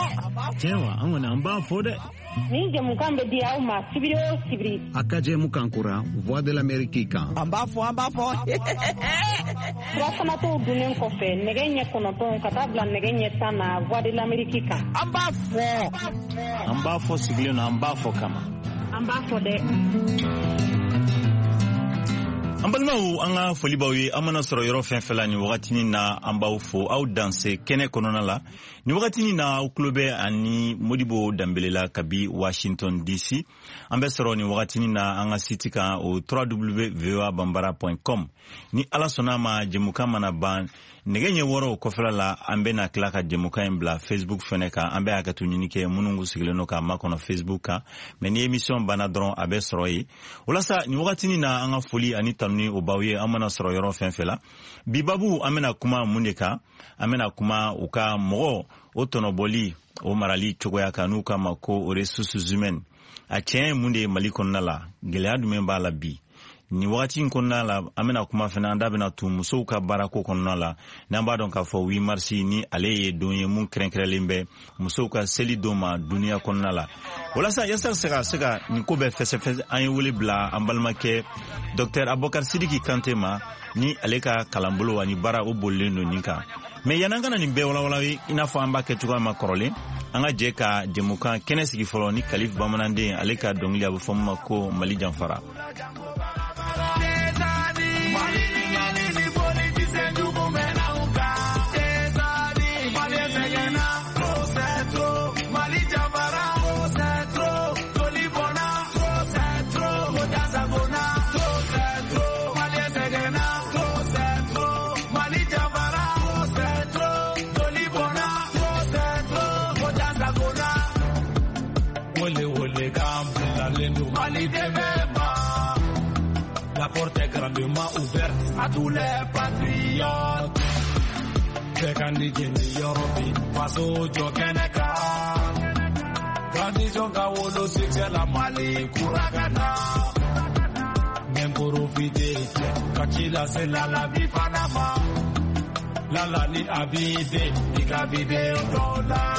Cewa an wani an ba fo dɛ. Ni jamukan bɛ di aw ma sibiri o sibiri. A ka jɛmukan kura Voix de l'Amérique kan. An b'a fɔ. Surafana tɔw dunnen kɔfɛ nɛgɛ ɲɛ 9 ka taa bila nɛgɛ ɲɛ 10 na Voix de l'Amérique kan. An b'a fɔ. An b'a fɔ sigilen na an b'a fɔ kama. An b'a fɔ dɛ. An balimaw an ka foli b'aw ye an mana sɔrɔ yɔrɔ fɛn fɛn la ni wagatinin na an b'aw fo aw danse kɛnɛ kɔnɔna la ni wagatinin na aw tulo bɛ ani Modibo Danbele la kabi Washington DC an bɛ sɔrɔ ni wagatinin na an ka site kan o www.voabambara.com ni Ala sɔnna ma jɛmukan mana ban nɛgɛ ɲɛ 6 kɔfɛla la an bɛ na tila ka jɛmukan in bila Facebook fɛnɛ kan an bɛ hakɛto ɲini kɛ minnu sigilen don ka makɔnɔ Facebook kan mais ni émission banna dɔrɔn a bɛ sɔrɔ ye walasa ni wagatinin na an ka foli ani ni o baw ye an mana sɔrɔ yɔrɔ fɛn fɛn la bi babu an bɛna kuma mun de kan an bɛna kuma u ka mɔgɔ o tɔnɔbɔli o marali cogoya kan n'u ka ma ko ressources humaines a tiɲɛ ye mun de ye Mali kɔnɔna la gɛlɛya jumɛn b'a la bi ni wagati in kɔnɔna la an bɛna kuma fana an da bɛna tu musow ka baarako kɔnɔna la n'an b'a dɔn k'a fɔ 8 mars ni ale ye don ye mun kɛrɛnkɛrɛnlen bɛ musow ka seli don ma duniya kɔnɔna la walasa yasa se ka nin ko bɛɛ fɛsɛfɛsɛ an ye wele bila an balimakɛ Dr Abubakar Sidiki Kante ma ni ale ka kalanbolo ani baara o bolilen don nin kan mais yan'an kana nin bɛɛ walawala i n'a fɔ an b'a kɛ cogoya ma kɔrɔlen an ka jɛ ka jɛmukan kɛnɛ sigi fɔlɔ ni Kalif Bamananden ale ka dɔnkili a bɛ fɔ min ma ko Mali janfara. La porte est grandement ouverte à tous les patriotes. Bekandi Yorobi, Paso Jokeneka. Transition Kawolo, c'est la Mali, Kuragana. Même pour profiter, Kachila, c'est la vie Panama. La ni Abide, Ikabide, Odola.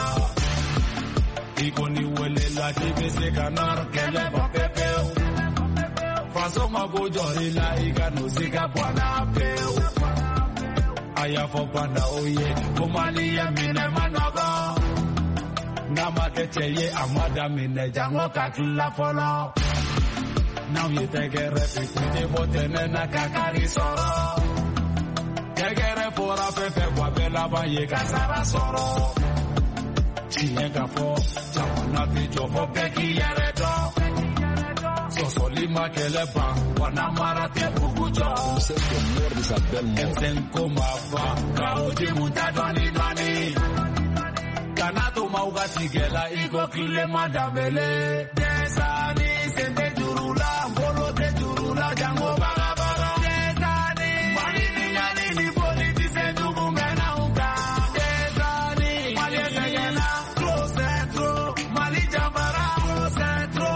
Ikoni Wele, la TBC Ganar, Kele Bapepeo. Faso mago jori la iga no zika bwana peu aya fo bwana oye komali ya mine manogo na makete ye amada mine jango kakila folo now you take a repeat botene na kakari soro tegere fora pepe kwa bela ba ye kasara soro chinega fo chamana bijo fo peki yaredo Sosolima Kelepa, Wanamara Tepukujo, Emsenko Mafa, Kaoji Mutadwani Dwani, Kanato Maugati Gela, Iko Kile Madamele, Desani, Sente Jurula, Bolo de Jurula, Jango Bagabara, Desani, Manini Yanini, Politise Jugumena Uka, Desani, Malia Sayena, Close Centro, Mali Jambara, Close Centro,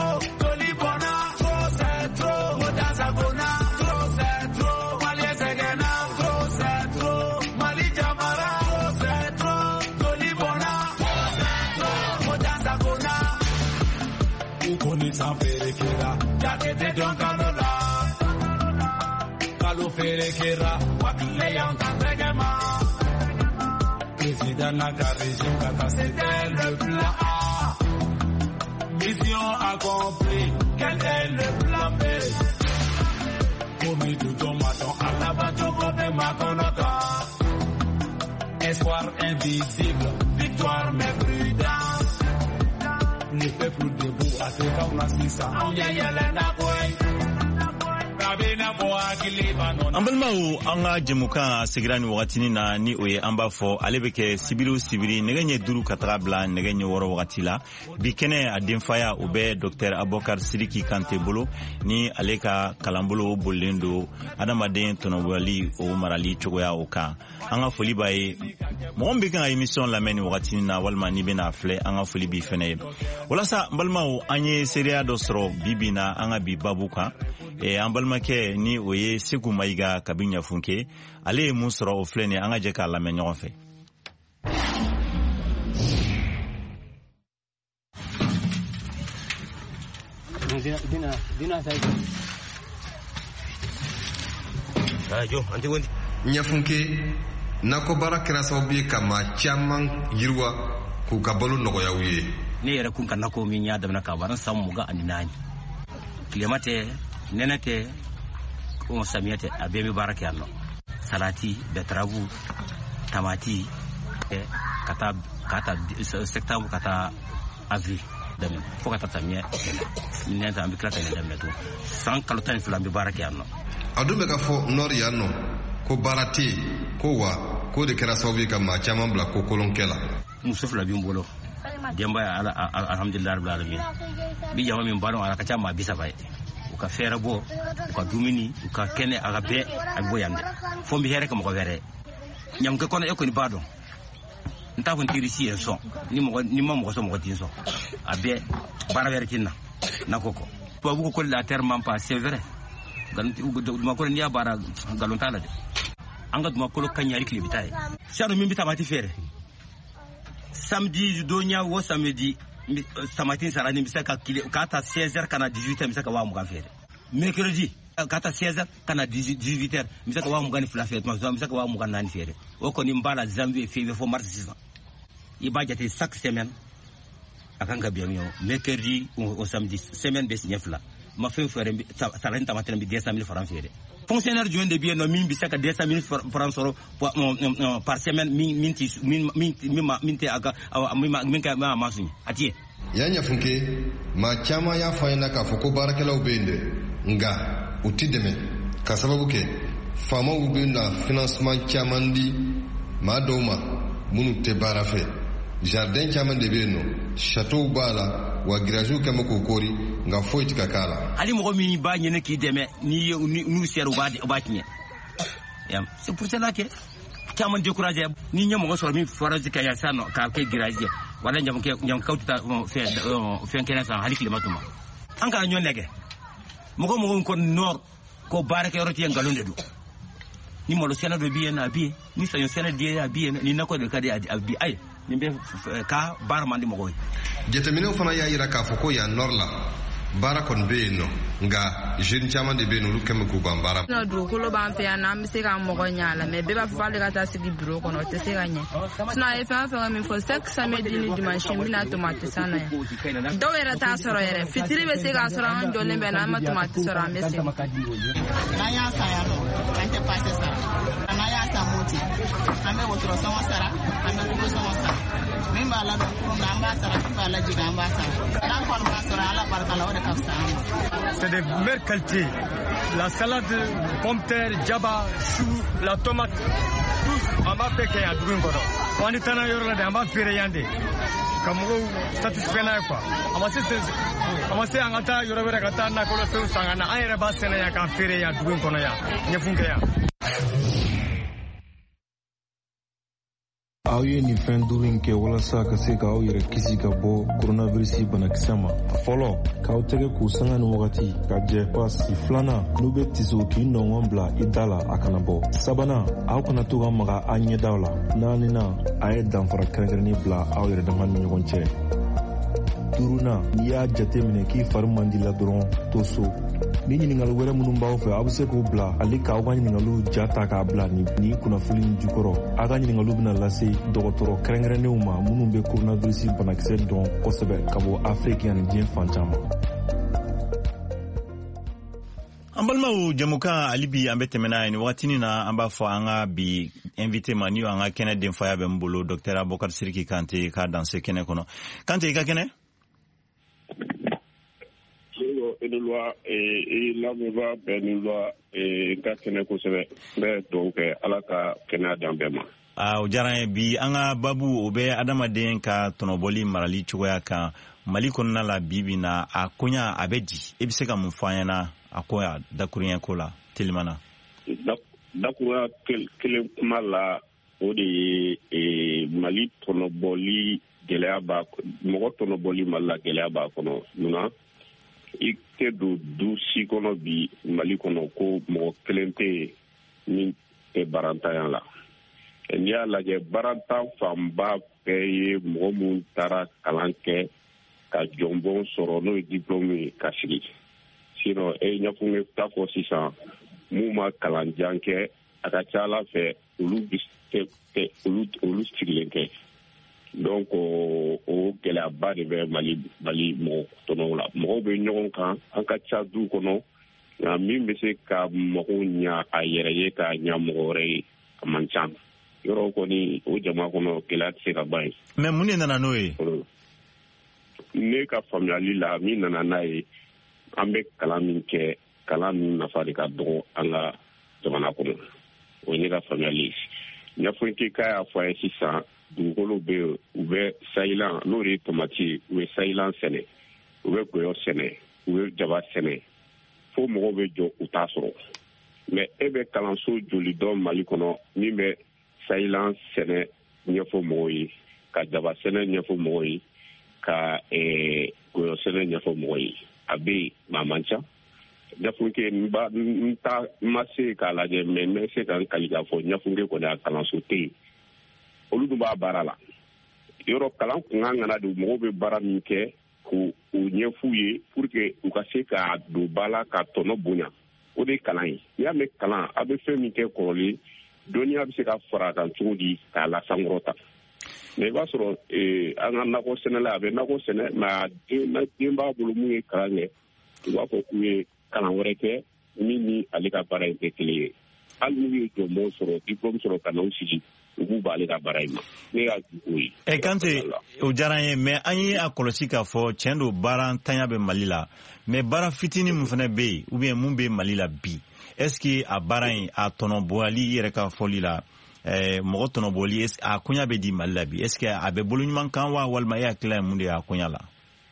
Jakete don kanola, kalu fere kera, wakile yang kantregema. Président Nagarejim Kata, c'était le plan A. Mission accomplie, quel est le plan B? Komi du tomaton, alabato kope makonota. Espoir invisible, victoire mais prudence. Le peuple debout a fait comme la sisa. An balimaw an ka jɛmukan sigira ni wagatinin na ni o ye an b'a fɔ ale bɛ kɛ sibiri o sibiri nɛgɛ ɲɛ 5 ka taga bila nɛgɛ ɲɛ 6 wagati la bi kɛnɛ a denfaya o bɛ Dr Abubakar Sidiki Kante bolo ni ale ka kalanbolo bolilen don adamaden tɔnɔbɔli o marali cogoya o kan an ka foli b'a ye mɔgɔ min bɛ kan ka émission lamɛn ni wagatinin na walima ni bɛna filɛ an ka foli b'i fɛnɛ ye walasa an balimaw an ye seereya dɔ sɔrɔ bi na an ka bi babu kan an balimakɛ ni o ye Seku Mayiga kabi Ɲafunke ale ye mun sɔrɔ o filɛ ni an ka jɛ k'a lamɛn ɲɔgɔn fɛ. Nyafunke nako bara kira sababu kama chaman yirwa ku kabalo nogoya wiye ne yara kun kan nako min ya da na ka baran samu ga aninani kilemate nenate ko samiyate abemi baraka yanno salati betravu tamati kata septembre kata avril dami fo kata tamia ne ta ambikla ta ne meto san kalotan flambe baraka yanno adume ka fo nor yanno ko barati ko wa ko de kera sababu kama chaman bla ko kolonkela musufla bimbolo demba alhamdulillah rabbil alamin bi jama min balon ala kacha ma bisa bay ka fera bo ka dumini ka kene aga be agbo yande fo mi here ko ko vere nyam ko kono e ko ni badon nta ko tiri si en so ni mo so mo tin so abe bara vere tinna nakoko to bu ko la terre man pas c'est vrai dan ma ko ni bara galon tala de anga duma ko kanyari klibitaye sano min bitamati fere samedi donya wo samedi samatin sarani misaka kata 16h kana 18h misaka wa mugan fere mercredi kata 16h kana 18h misaka wa mugan fla fere misaka wa mugan nani fere o ko ni mbala janvier février fo mars 6 ans ibajate chaque semaine akanga biamio mercredi au samedi semaine bes nyefla ma fe fere sarani tamatin bi 200,000 francs fere fonctionnaire du de bien no min bisaka 200,000 francs soro par semaine minti aga minka ma masuni atie yanya funke ma chama ya faina ka foko barakela ubende nga utideme ka sababu ke fama ubenda financement chamandi madoma munu te barafe jardin chamande beno chateau bala wa graju kama kokori nga foiti kakala ali mo mi ba nyene ki deme ni nu seru ba tinye yam c'est pour cela que chaman décourager ni nyamo so mi forage ka ya sano ka ke graju wala nyam kawta fe kena sa hali klimatuma anga nyonege mo ko nord ko barake roti ngalonde du ni mo lo sena do bien na bien ni sa yo sena dia bien ni nako de kadi abi ay nimbe ka barmandi mo koy jetamino fana ya ira ka foko ya norla bara kon be no nga jeune chama de be no lu kem ko bambara no do ko lo ban pe na mi se ka mo ko nyala me be ba fa le ka ta sigi bureau ko no te se ganye sna e fa mi fo sek samedi ni dimanche mi na tomate sana ya do era ta soro yere fitiri be se ka soro an do lembe na ma tomate soro am se na ya sa ya no ante passe sa na ya sa moti ame wotro sama sara ame ko sama sara mimba la ko na amba sara ko la jiga amba sara na ko ma sara ala barka la ode kafsa c'est de meilleure qualité la salade pomme terre jaba chou la tomate tous amba peke ya dugun ko do wani tana yoro la de amba fere yande kamugo satisfait na quoi amase angata yoro bere kata na ko lo fe sangana ayere ba sene ya ka fere ya dugun ko no ya nyefunke ya aw ye nin fɛn duuru in kɛ walasa ka se k'aw yɛrɛ kisi ka bɔ koronavirisi banakisɛ ma fɔlɔ k'aw tɛgɛ k'u sanga ni wagati ka jɛ pasi filanan n'u bɛ tiso k'i nɔngɔn bila i da la a kana bɔ sabanan aw kana to ka maga a ɲɛdaw la naaninan a ye danfara kɛrɛnkɛrɛnni bila aw yɛrɛ dama ni ɲɔgɔn cɛ duurunan n'i y'a jate minɛ k'i fari man di la dɔrɔn to so ni ɲininkali wɛrɛ minnu b'aw fɛ aw bɛ se k'u bila ale k'aw ka ɲininkaliw ja ta k'a bila ni kunnafoni jukɔrɔ aw ka ɲininkaliw bɛna lase dɔgɔtɔrɔ kɛrɛnkɛrɛnnenw ma minnu bɛ koronavirisi banakisɛ dɔn kosɛbɛ ka bɔ afiriki ani diɲɛ fan caman. an balimaw jamukan ali bi an bɛ tɛmɛna ye ni wagatinin na an b'a fɔ an ka bi invité ma ni an ka kɛnɛ denfaya bɛ n bolo docteur Abubakar Siriki Kante k'a danse kɛnɛ kɔnɔ Kante i ka kɛnɛ. Elulwa lamɛnba bɛɛ ni lwa ka kɛnɛ kosɛbɛ n bɛ dugawu kɛ ala ka kɛnɛya dan bɛɛ ma. O diyara n ye bi an ka babu o bɛ adamaden ka tɔnɔbɔli marali cogoya kan Mali kɔnɔna la bi na a koɲa a bɛ di e bɛ se ka mun fɔ an ɲɛna a ko ya dakuruɲɛ ko la telimana. Dakuruɲa kelen kuma la o de ye Mali tɔnɔbɔli gɛlɛya b'a mɔgɔ tɔnɔbɔli Mali la gɛlɛya b'a kɔnɔ munna i tɛ don du si kɔnɔ bi Mali kɔnɔ ko mɔgɔ kelen tɛ yen min tɛ barantanya la n'i y'a lajɛ barantan fanba bɛɛ ye mɔgɔ minnu taara kalan kɛ ka jɔnbɔn sɔrɔ n'o ye diplôme ye ka sigi sinon ɲɛfunge t'a fɔ sisan mun ma kalanjan kɛ a ka ca Ala fɛ olu sigilen tɛ donc o gɛlɛyaba de bɛ Mali mɔgɔ tɔnɔw la mɔgɔw bɛ ɲɔgɔn kan an ka ca du kɔnɔ nka min bɛ se ka mɔgɔw ɲa a yɛrɛ ye ka ɲa mɔgɔ wɛrɛ ye a man ca yɔrɔ kɔni o jama kɔnɔ gɛlɛya tɛ se ka ban ye. mais mun de nana n'o ye. ne ka faamuyali la min nana n'a ye an bɛ kalan min kɛ kalan min nafa de ka dɔgɔ an ka jamana kɔnɔ o ye ne ka faamuyali ye ɲɛfɔli k'a y'a fɔ a ye sisan dugukolo bɛ yen u bɛ sayilan n'o de ye tomati u bɛ sayilan sɛnɛ u bɛ gɔyɔ sɛnɛ u bɛ jaba sɛnɛ fo mɔgɔw bɛ jɔ u t'a sɔrɔ mais e bɛ kalanso joli dɔn Mali kɔnɔ min bɛ sayilan sɛnɛ ɲɛfɔ mɔgɔw ye ka jaba sɛnɛ ɲɛfɔ mɔgɔw ye ka gɔyɔ sɛnɛ ɲɛfɔ mɔgɔw ye a bɛ yen mais a man ca ɲɛfunke n ma se k'a lajɛ mais n bɛ se ka n kali k'a fɔ ɲɛfunke kɔni a kalanso tɛ yen olu dun b'a baara la yɔrɔ kalan kun kan kana de mɔgɔw bɛ baara min kɛ k'u ɲɛf'u ye pour que u ka se ka don ba la ka tɔnɔ bonya o de ye kalan ye n'i y'a mɛn kalan a bɛ fɛn min kɛ kɔrɔlen dɔnniya bɛ se ka fara a kan cogo di k'a lasankɔrɔta mais i b'a sɔrɔ an ka nakɔ sɛnɛla a bɛ nakɔ sɛnɛ mais den b'a bolo mun ye kalan kɛ u b'a fɔ k'u ye kalan wɛrɛ kɛ min ni ale ka baara in tɛ kelen ye hali n'u ye jɔnbɔn sɔrɔ diplôme sɔrɔ ka n'aw sigi u b'u b'ale ka baara in ma ne y'a jugu ye. Kante o diyara an ye mais an ye a kɔlɔsi k'a fɔ tiɲɛ don baara ntanya bɛ Mali la mais baara fitinin min fana bɛ yen ou bien mun bɛ Mali la bi est ce que a baara in a tɔnɔbɔli yɛrɛ ka fɔli la mɔgɔ tɔnɔbɔli a koɲa bɛ di Mali la bi est ce que a bɛ bolo ɲuman kan wa walima e hakili ye mun de y'a koɲa la.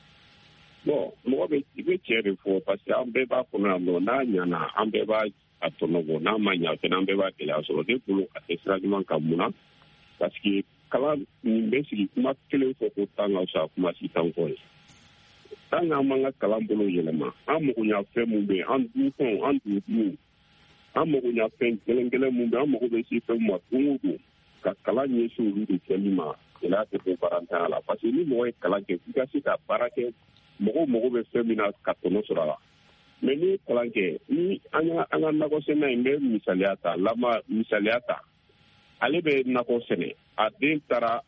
bon mɔgɔ i bɛ tiɲɛ de fɔ parce que an bɛɛ b'a kɔnɔ yan nɔ n'a ɲana an bɛɛ b'a a tɔnɔbɔ n'a ma ɲa fɛnɛ an bɛɛ b'a gɛlɛya sɔrɔ ne bolo a tɛ sira ɲuman kan mun na parce que kalan nin bɛ sigi kuma kelen fɔ ko tan ka fisa kuma si tan kɔ ye tant que an m'an ka kalan bolo yɛlɛma an mago ɲa fɛn mun bɛ yen an dugufɛnw an dugutigiw an mago ɲa fɛn gɛlɛn mun bɛ yen an mago bɛ se fɛn ma don o don ka kalan ɲɛsin olu de kɛli ma gɛlɛya tɛ bɔ baara ntanya la parce que ni mɔgɔ ye kalan kɛ f'i ka se ka baara kɛ mɔgɔw mago bɛ fɛn min na ka tɔnɔ sɔrɔ a la mais ni kalan kɛ ni an ka nakɔ sɛnɛ in bɛ misaliya ta ale bɛ nakɔ sɛnɛ a den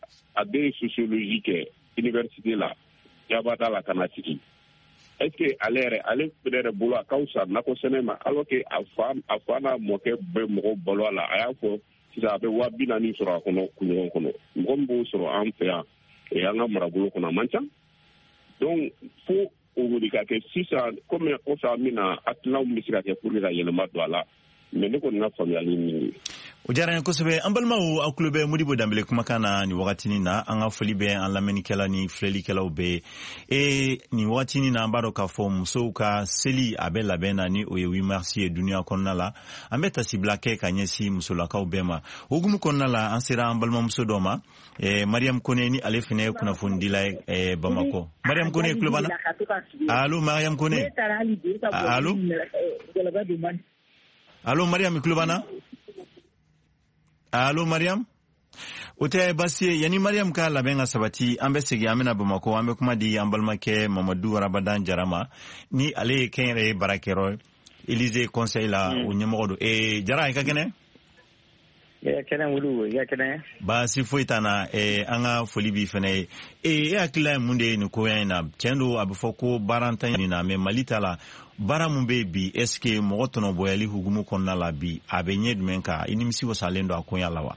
ye sociologie kɛ université la Jabada la ka na sigi est ce que ale yɛrɛ bolo a ka fisa nakɔ sɛnɛ ma alors que a fa n'a mɔkɛ bɛ mɔgɔw balo a la a y'a fɔ sisan a bɛ 40,000 sɔrɔ a kɔnɔ kunɲɔgɔn kɔnɔ mɔgɔ min b'o sɔrɔ an fɛ yan an ka marabolo kɔnɔ a man ca donc fo o wuli ka kɛ sisan komi kɔfɛ min na hakilinaw bɛ se ka kɛ pour que ka yɛlɛma don a la mais ne kɔni ka faamuyali min ye. o diyara n ye kosɛbɛ an balimaw aw tulo bɛ Modibo Danbele kumakan na nin wagatinin na an ka foli bɛ an lamɛnnikɛla ni filɛlikɛlaw bɛɛ nin wagatinin na an b'a dɔn k'a fɔ musow ka seli a bɛ labɛn na ni o ye 8 mars ye duniya kɔnɔna la an bɛ tasibila kɛ ka ɲɛsin musolakaw bɛɛ ma hukumu kɔnɔna la an sera an balimamuso dɔ ma Mariam Kone ni ale fana ye kunnafonidila ye Bamakɔ. Mariam Kone tulo b'an na allo Mariam Kone allo Mariam tulo b'an na allo Mariam o tɛ basi ye yani Mariam ka labɛn ka sabati an bɛ segin an bɛna Bamakɔ an bɛ kuma di an balimakɛ Mamadu Arabadan Jara ma ni ale ye kɛnyɛrɛye baarakɛyɔrɔ Élysée conseil la o ɲɛmɔgɔ don Jara i ka kɛnɛ kɛnɛ wulu i ka kɛnɛ baasi foyi t'an na an ka foli b'i fɛnɛ ye e hakilila ye mun de ye nin koya in na tiɲɛ don a bɛ fɔ ko baara ntanya nin na mais Mali ta la baara mun bɛ bi est ce que mɔgɔ tɔnɔbɔyali hukumu kɔnɔna la bi a bɛ ɲɛ jumɛn kan i nimisi wasalen don a koya la wa.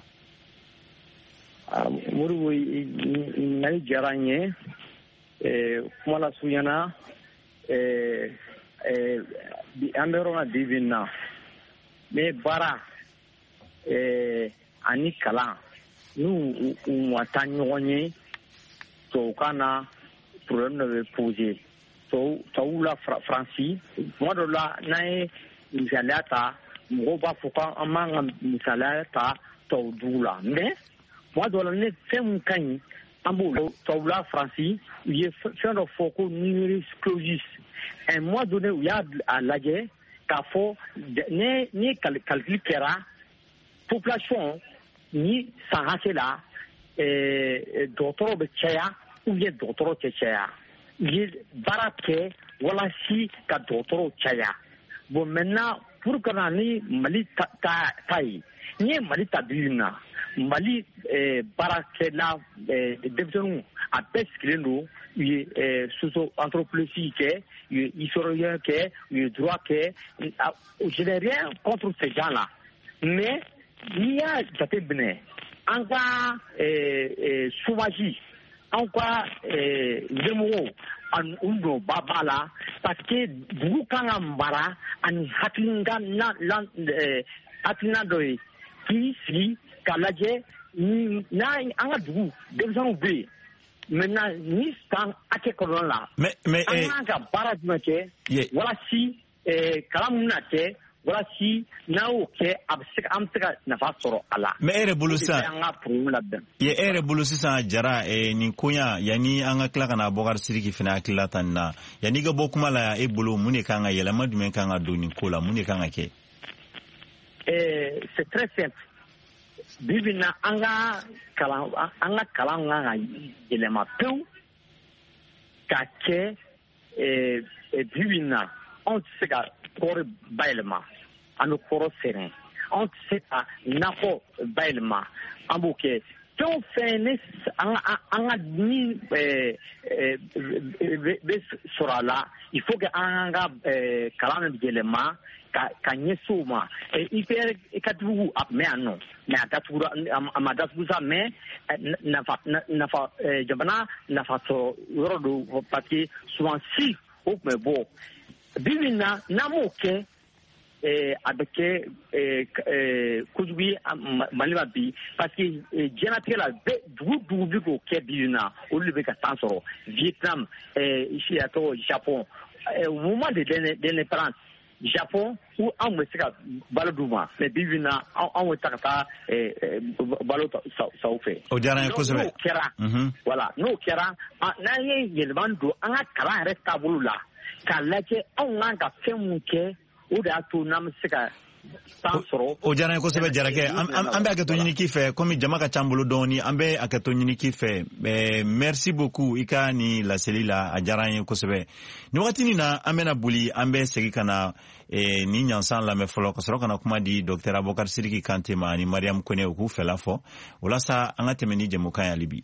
Modibo ɲininkali diyara n ye kuma la surunyana an bɛ yɔrɔ min na bi na mais baara ani kalan n'u ma taa ɲɔgɔn ye tubabukan na problème dɔ bɛ poser tubabuw la Faransi tuma dɔ la n'an ye misaliya ta mɔgɔw b'a fɔ k'an m'an ka misaliya ta tubabudugu la mais tuma dɔ la ne fɛn min ka ɲi an b'o tubabuw la Faransi u ye fɛn dɔ fɔ ko numerus clausus un mois donné u y'a lajɛ k'a fɔ ni calcul kɛra population ni san hakɛ la dɔgɔtɔrɔ bɛ caya ou bien dɔgɔtɔrɔ tɛ caya ye baara kɛ walasi ka dɔgɔtɔrɔw caya. Bon maintenant pour que ni Mali ta ye ni Mali ta bi na Mali baarakɛla denmisɛnninw a bɛɛ sigilen don u ye socio-anthropologie kɛ u ye historien kɛ u ye droit kɛ je n'ai rien contre ces gens-là mais n'i y'a jateminɛ an ka chômage an ka ɲɛmɔgɔw u nɔba b'a la parce que dugu kan ka mara ani hakilina dɔ ye k'i sigi ka lajɛ an ka dugu denmisɛnninw bɛ yen maintenant ni san hakɛ kɔnɔna la an kan ka baara jumɛn kɛ walasi kalan min na kɛ walasi n'a y'o kɛ an bɛ se ka nafa sɔrɔ a la. mais e yɛrɛ bolo sisan Jara nin koɲa yanni an ka tila ka na Bokari Sidiki fana hakilila ta nin na yanni ka bɔ kuma la e bolo mun de kan ka yɛlɛma jumɛn kan ka don nin ko la mun de kan ka kɛ. C'est très simple. Bibi na an ka kalan kan ka yɛlɛma pewu ka kɛ bibi na anw tɛ se ka kɔɔri bayɛlɛma an bɛ kɔrɔ sɛnɛ anw tɛ se ka nakɔ bayɛlɛma an b'o kɛ fɛn o fɛn ne an ka ni bɛ sɔrɔ a la il faut que an ka kalan yɛlɛma ka ɲɛsin o ma IPR katibugu a tun bɛ yan nɔ mais a ma datugu sa mais jamana nafa sɔrɔ yɔrɔ do parce que sumansi o tun bɛ bɔ bibi na n'an m'o kɛ a bɛ kɛ kojugu ye Mali ma bi parce que diɲɛlatigɛ la dugu bɛ k'o kɛ bibi na olu de bɛ ka temps sɔrɔ Vietnam Japon au moment de l'indépendance Japon ou an bɛ se ka balo d'u ma mais bibi na an bɛ ta ka taa balo sa u fɛ. O diyara n ye kosɛbɛ. N'o kɛra voilà n'o kɛra n'an ye yɛlɛma don an ka kalan yɛrɛ taabolo la k'a lajɛ anw kan ka fɛn mun kɛ o de y'a to n'an bɛ se ka temps sɔrɔ. O diyara n ye kosɛbɛ Jarakɛ an bɛ hakɛto ɲini k'i fɛ komi jama ka ca n bolo dɔɔni an bɛ hakɛto ɲini k'i fɛ merci beaucoup i ka nin laseli la a diyara n ye kosɛbɛ nin wagati na an bɛna boli an bɛ segin ka na nin ɲansan lamɛn fɔlɔ ka sɔrɔ ka na kuma di Dr Abubakar Sidiki Kante ma ani Mariam Kone u k'u fɛla fɔ walasa an ka tɛmɛ ni jɛmukan ye hali bi.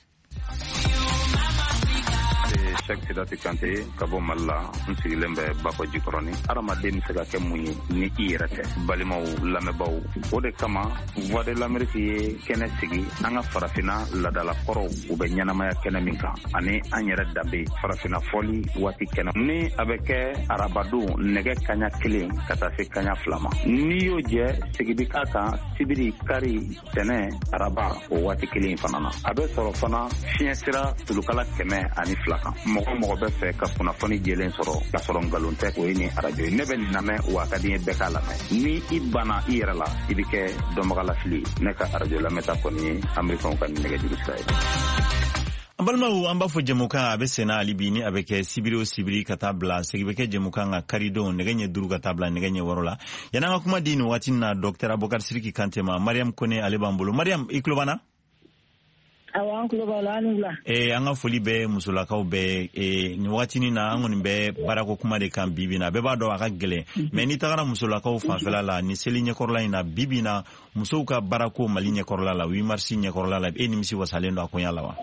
Cheikh Sidati Kante ka bɔ Mali la n sigilen bɛ Bakɔ Jikɔrɔni adamaden bɛ se ka kɛ mun ye ni i yɛrɛ tɛ balimaw lamɛnbaw o de kama Voix de l'Amérique ye kɛnɛ sigi an ka farafinna ladalakɔrɔw u bɛ ɲɛnamaya kɛnɛ min kan ani an yɛrɛ danbe farafinna fɔli waati kɛnɛ ni a bɛ kɛ arabadon nɛgɛ kaɲa 1 ka taa se kaɲa 2 ma n'i y'o jɛ sigidi k'a kan sibiri kari tɛnɛ araba o waati 1 fana na a bɛ sɔrɔ fana fiɲɛ sira tulukala 102 kan mɔgɔ bɛ fɛ ka kunnafoni jɛlen sɔrɔ ka sɔrɔ nkalon tɛ o ye ni arajo ye ne bɛ nin lamɛn wa ka di n ye bɛɛ k'a lamɛn ni i banna i yɛrɛ la i bɛ kɛ dɔnbagalafili ne ka arajo lamɛnta kɔni ye amerikɛnw ka nɛgɛjuru sira ye. An balimaw an b'a fɔ jɛmukan a bɛ senna hali bi ni a bɛ kɛ sibiri o sibiri ka taa bila segi bɛ kɛ jɛmukan ka karidon nɛgɛ ɲɛ 5 ka taa bila nɛgɛ ɲɛ 6 la yanni an ka kuma di nin waati na Dr Abubakar Sidiki Kante ma Mariam Kone ale b'an bolo Mariam i tulo b'an na. Awɔ an tulo b'a la an wula. An ka foli bɛ musolakaw bɛɛ nin waati na an kɔni bɛ baarako kuma de kan bibi na bɛɛ b'a dɔn a ka gɛlɛn mais ni tagara musolakaw fanfɛla la ni seli ɲɛkɔrɔla in na bibi na musow ka baarako Mali ɲɛkɔrɔla la 8 mars ɲɛkɔrɔla la e nimisi wasalen don a koɲa la wa.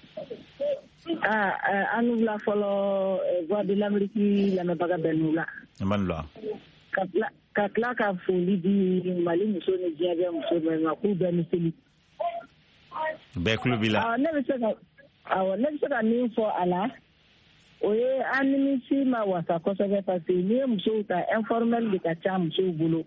An wula fɔlɔ Voix de l'Amérique lamɛnbaga bɛɛ n'u la. An la. Ka tila ka foli di Mali muso ni diɲɛ bɛɛ muso bɛɛ ma k'u bɛɛ ni seli. Bɛɛ kulo b'i la. Ne bɛ se ka min fɔ a la o ye an nimisi ma wasa kosɛbɛ parce que n'i ye musow ta informel de ka ca musow bolo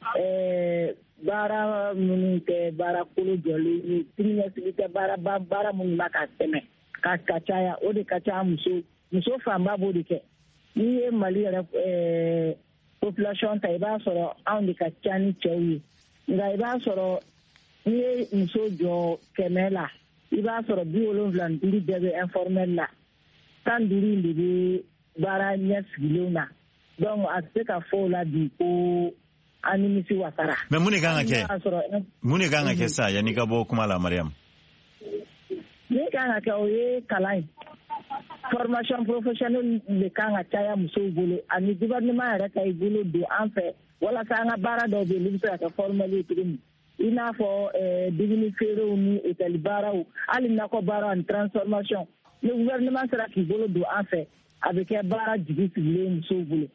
baara minnu tɛ baara kolo jɔlen ye siniɲɛsigi tɛ baara minnu ba ka tɛmɛ ka caya o de ka ca muso fanba b'o de kɛ n'i ye Mali yɛrɛ population ta i b'a sɔrɔ anw de ka ca ni cɛw ye nka i b'a sɔrɔ n'i ye muso jɔ 100 la i b'a sɔrɔ 75 bɛɛ bɛ informel la 15 de bɛ baara ɲɛsigilenw na donc a tɛ se ka fɔ o la bi ko an nimisi wasara. mais mun de kan ka kɛ sa yanni ka bɔ kuma la Mariam. Min kan ka kɛ o ye kalan ye formation professionnelle de kan ka caya musow bolo ani gouvernement yɛrɛ ka i bolo don an fɛ walasa an ka baara dɔw bɛ yen olu bɛ se ka kɛ formel cogo min i n'a fɔ dumuni feerew ni hôtel baaraw hali nakɔ baara ani transformation ni gouvernement sera k'i bolo don an fɛ a bɛ kɛ baara jigi sigilen musow bolo.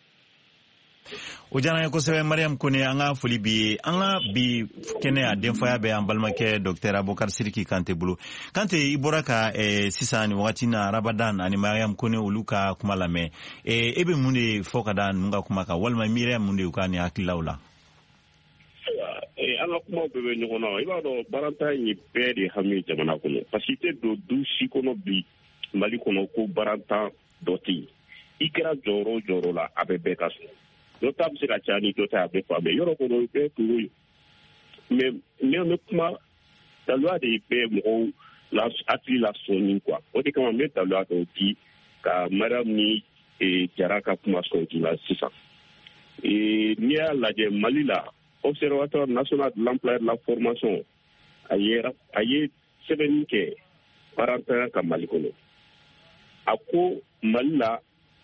O diyara n ye kosɛbɛ Mariam Kone, an ka foli bi an ka bi kɛnɛya denfaya bɛ an balimakɛ Dr Abubakar Sidiki Kante bolo. Kante, i bɔra ka sisan ni wagati na Ramadan ani Mariam Kone olu ka kuma lamɛn, e bɛ mun de fɔ ka da ninnu ka kuma kan walima miiriya mun de y'u ka nin hakililaw la? An ka kumaw bɛɛ bɛ ɲɔgɔn na. I b'a dɔn baaranta in ye bɛɛ de hami jamana kɔnɔ parce que i tɛ don du si kɔnɔ bi Mali kɔnɔ ko baaranta dɔ tɛ yen. I kɛra jɔyɔrɔ o jɔyɔrɔ la a bɛ bɛɛ ka so. Dɔ ta bɛ se ka caya ni dɔ ta a bɛ fa mɛ yɔrɔ kɔnɔ o bɛɛ kungo ye mais ne bɛ kuma daluya de ye bɛɛ mɔgɔw hakili la sɔnni quoi o de kama n bɛ daluya dɔw di ka Mariam ni Jara ka kuma sɔnji la sisan n'i y'a lajɛ Mali la Observatoire national de l'emploi et de la formation a ye sɛbɛnni kɛ baarantanya ka Mali kɔnɔ a ko Mali la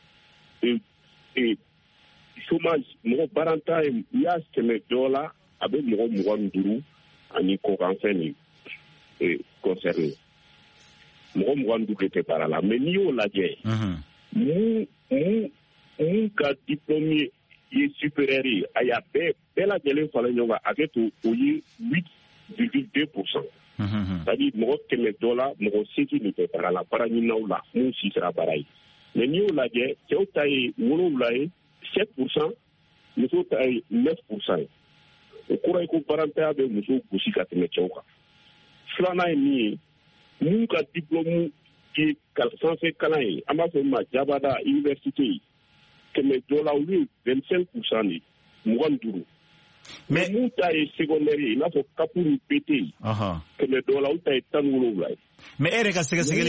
chômage mɔgɔ baaranta ye i y'a tɛmɛ dɔ la a bɛ mɔgɔ 25 ani kɔkanfɛn ni concerné mɔgɔ 25 de tɛ baara la mais n'i y'o lajɛ mun ka diplôme ye supérieur ye a y'a bɛɛ lajɛlen fara ɲɔgɔn kan a kɛ to o ye 8,2%. c'est-à-dire mɔgɔ 100 dɔ la mɔgɔ 8 de tɛ baara la baara ɲininaw la mun si sera baara ye mais n'i y'o lajɛ cɛw ta ye 7 ye 7%, muso ta ye 9% ye o kɔrɔ ye ko baarantanya bɛ muso gosi ka tɛmɛ cɛw kan. Filanan ye min ye mun ka diplôme ye sanfɛ kalan ye an b'a fɔ ma Jabada université kɛmɛ dɔ la olu ye 25% de 25 mais mun ta ye secondaire ye i n'a fɔ CAP ni PT kɛmɛ dɔ la olu ta ye 17 ye. Mais e yɛrɛ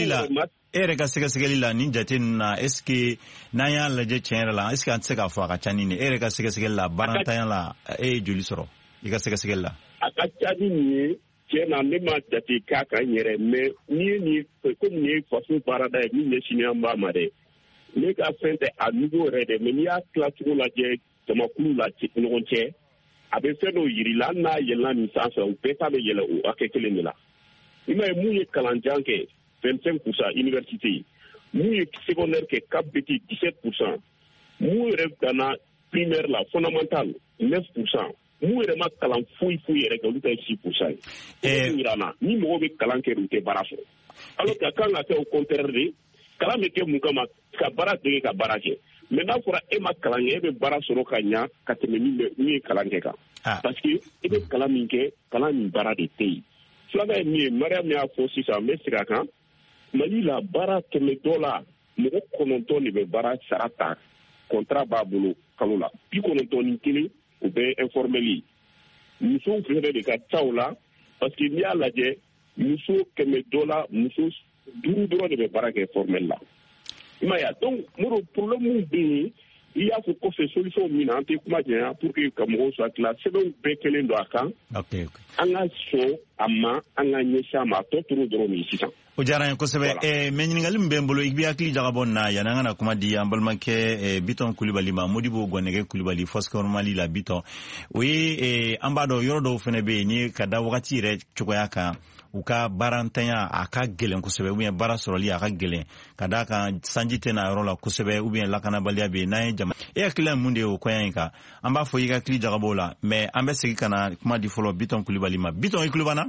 ka sɛgɛsɛgɛli la nin jate ninnu na est ce que n'an y'a lajɛ tiɲɛ yɛrɛ la est ce que an tɛ se k'a fɔ a ka ca ni nin e yɛrɛ ka sɛgɛsɛgɛli la baarantanya la e ye joli sɔrɔ i ka sɛgɛsɛgɛli la? A ka ca ni nin ye tiɲɛ na ne ma jate k'a kan yɛrɛ mais n'i ye nin komi nin ye faso baarada ye min ɲɛsinnen an b'a ma dɛ ne ka fɛn tɛ a niveau yɛrɛ dɛ mais n'i y'a tilacogo lajɛ jamakulu la ɲɔgɔn cɛ a bɛ fɛn dɔw yir'i la hali n'a yɛlɛnna nin sanfɛ u bɛɛ ta bɛ yɛlɛ o hakɛ kelen de la. I m'a ye mun ye kalanjan kɛ 25% université mun ye secondaire kɛ CAP BT 17%, mun yɛrɛ danna primaire la fondamental 9%, mun yɛrɛ ma kalan foyi yɛrɛ kɛ olu ta ye 6% ye. O yira na ni mɔgɔw bɛ kalan kɛ u tɛ baara sɔrɔ alors que a kan ka kɛ au contraire de kalan bɛ kɛ mun kama ka baara dege ka baara kɛ mais n'a fɔra e ma kalan kɛ e bɛ baara sɔrɔ ka ɲa ka tɛmɛ min ye kalan kɛ kan parce que e bɛ kalan min kɛ kalan nin baara de tɛ yen. Filanan ye min ye Mariam y'a fɔ sisan n bɛ segin a kan Mali la baara 100 dɔ la mɔgɔ 9 de bɛ baara sara ta contrat b'a bolo kalo la 91 o bɛɛ informel ye musow fɛnɛ de ka ca o la parce que n'i y'a lajɛ muso 100 dɔ la muso 5 dɔrɔn de bɛ baara kɛ formel la i m'a ye donc Moro problème bɛ yen i y'a fɔ kɔfɛ solution min na an tɛ kuma janya pour que ka mɔgɔw sɔrɔ a tila sɛbɛnw bɛɛ kɛlen don a kan an ka sɔn a ma an ka ɲɛsin a ma a tɔ tora dɔrɔn de ye sisan. O diyara n ye kosɛbɛ mais ɲininkali min bɛ n bolo i bɛ hakili jagabɔ nin na yanni an kana kuma di an balimakɛ Biton Kulibali ma Modibo Gɔnɛgɛ Kulibali Fɔsikɔrɔ Mali la Biton o ye an b'a dɔn yɔrɔ dɔw fana bɛ yen ni ka da wagati yɛrɛ cogoya kan u ka baarantanya a ka gɛlɛn kosɛbɛ ou bien baara sɔrɔli a ka gɛlɛn ka d'a kan sanji tɛ n'a yɔrɔ la kosɛbɛ ou bien lakanabaliya bɛ yen n'an ye jamana e hakili la mun de ye o kɔɲɔ in kan an b'a fɔ i ka hakili jagabɔ o la mais an bɛ segin ka na kuma di fɔlɔ Biton Kulibali ma Biton i tulo b'an na?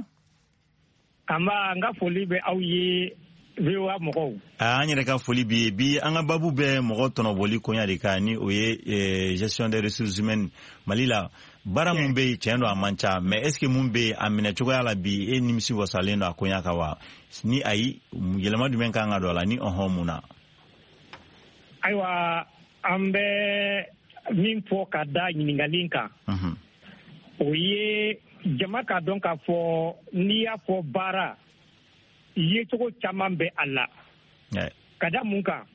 An ka foli bɛ aw ye VOA mɔgɔw. An yɛrɛ ka foli bi an ka babu bɛ mɔgɔ tɔnɔbɔli koɲa de kan ni o ye gestion des ressources humaines Mali la baara mun bɛ yen tiɲɛ don a man ca mais est ce que mun bɛ yen a minɛ cogoya la bi e nimisi wasalen don a koɲa kan wa ni ayi yɛlɛma jumɛn kan ka don a la ni mun na? Ayiwa an bɛ min fɔ ka da ɲininkali kan o ye jama ka dɔn k'a fɔ n'i y'a fɔ baara yecogo caman bɛ a la ka da mun kan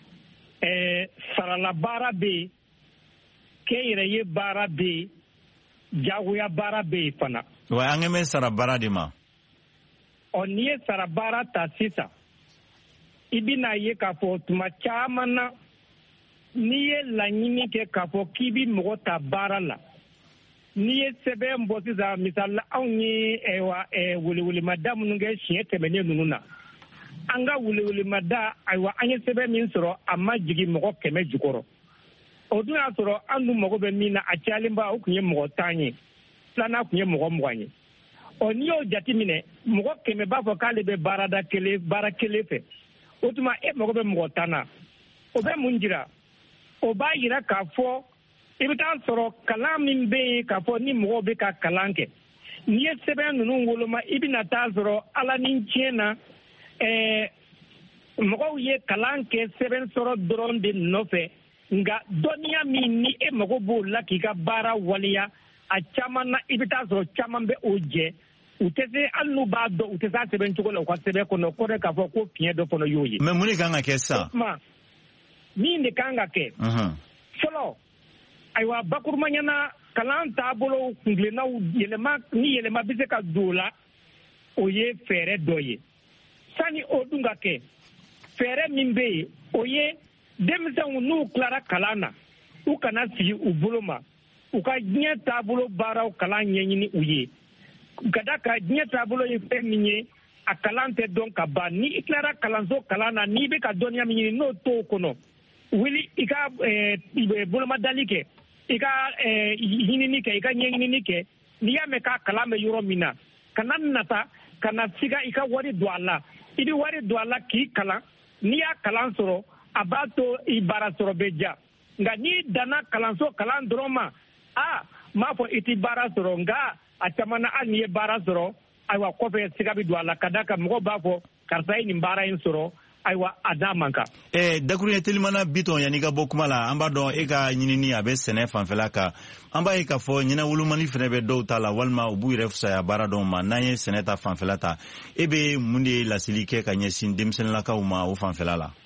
sarala baara bɛ yen kɛnyɛrɛye baara bɛ yen jagoya baara bɛ yen fana. wa an kɛ mɛ sara baara de ma. n'i ye sara baara ta sisan i i bɛna ye k'a fɔ tuma caman na n'i ye laɲini kɛ k'a fɔ k'i bi mɔgɔ ta baara la n'i ye sɛbɛn bɔ sisan misali anw ye welewelemada minnu kɛ siɲɛ tɛmɛnen ninnu na an ka welewelemada ayiwa an ye sɛbɛn min sɔrɔ a ma jigin mɔgɔ 100 jukɔrɔ o dun y'a sɔrɔ an dun mago bɛ min na a cayalenba o tun ye mɔgɔ 10 ye filanan tun ye mɔgɔ 20 ye n'i y'o jateminɛ mɔgɔ 100 b'a fɔ k'ale bɛ baara kelen fɛ o tuma e mago bɛ mɔgɔ 10 na o bɛ mun jira o b'a jira k'a fɔ i bɛ taa sɔrɔ kalan min bɛ yen k'a fɔ ni mɔgɔw bɛ ka kalan kɛ n'i ye sɛbɛn ninnu woloma i bɛna taa sɔrɔ ala ni tiɲɛ na mɔgɔw ye kalan kɛ sɛbɛn sɔrɔ dɔrɔn de nɔfɛ nka dɔnniya min ni e mago b'o la k'i ka baara waleya a caman na i bɛ taa sɔrɔ caman bɛ o jɛ u tɛ se hali n'u b'a dɔn u tɛ se a sɛbɛn cogo la u ka sɛbɛn kɔnɔ kɔ de k'a fɔ ko tiɲɛ dɔ fana y'o ye. mais mun de kan ka kɛ sa. o tuma min de kan ka kɛ. fɔlɔ ayiwa bakurumanyana kalan taabolo kuntilennaw ni yɛlɛma bɛ se ka don o la o ye fɛɛrɛ dɔ ye sani o dun ka kɛ fɛɛrɛ min bɛ yen o ye denmisɛnw n'u tilara kalan na u kana sigi u bolo ma u ka diɲɛ taabolo baaraw kalan ɲɛɲini u ye ka da ka diɲɛ taabolo ye fɛn min ye a kalan tɛ dɔn ka ban ni i tilara kalanso kalan na n'i bɛ ka dɔnniya min ɲini n'o t'o kɔnɔ wuli i ka bolomadali kɛ i ka ɲinini kɛ i ka ɲɛɲinini kɛ n'i y'a mɛn k'a kalan bɛ yɔrɔ min na kana nata kana siga i ka wari don a la i bɛ wari don a la k'i kalan n'i y'a kalan sɔrɔ a b'a to i baara sɔrɔ bɛ ja nka n'i danna kalanso kalan dɔrɔn ma m'a fɔ i tɛ baara sɔrɔ nka a caman na hali n'i ye baara sɔrɔ ayiwa kɔfɛ siga bɛ don a la ka da kan mɔgɔw b'a fɔ karisa ye nin baara in sɔrɔ ayiwa a da man kan. Dakuruɲɛ telimana Bitɔn yanni ka bɔ kuma la an b'a dɔn e ka ɲinini a bɛ sɛnɛ fanfɛla kan an b'a ye k'a fɔ ɲinɛ wolomali fana bɛ dɔw ta la walima u b'u yɛrɛ fisaya baara dɔw ma n'an ye sɛnɛ ta fanfɛla ta e bɛ mun de lasili kɛ ka ɲɛsin denmisɛnninlakaw ma o fanfɛla la.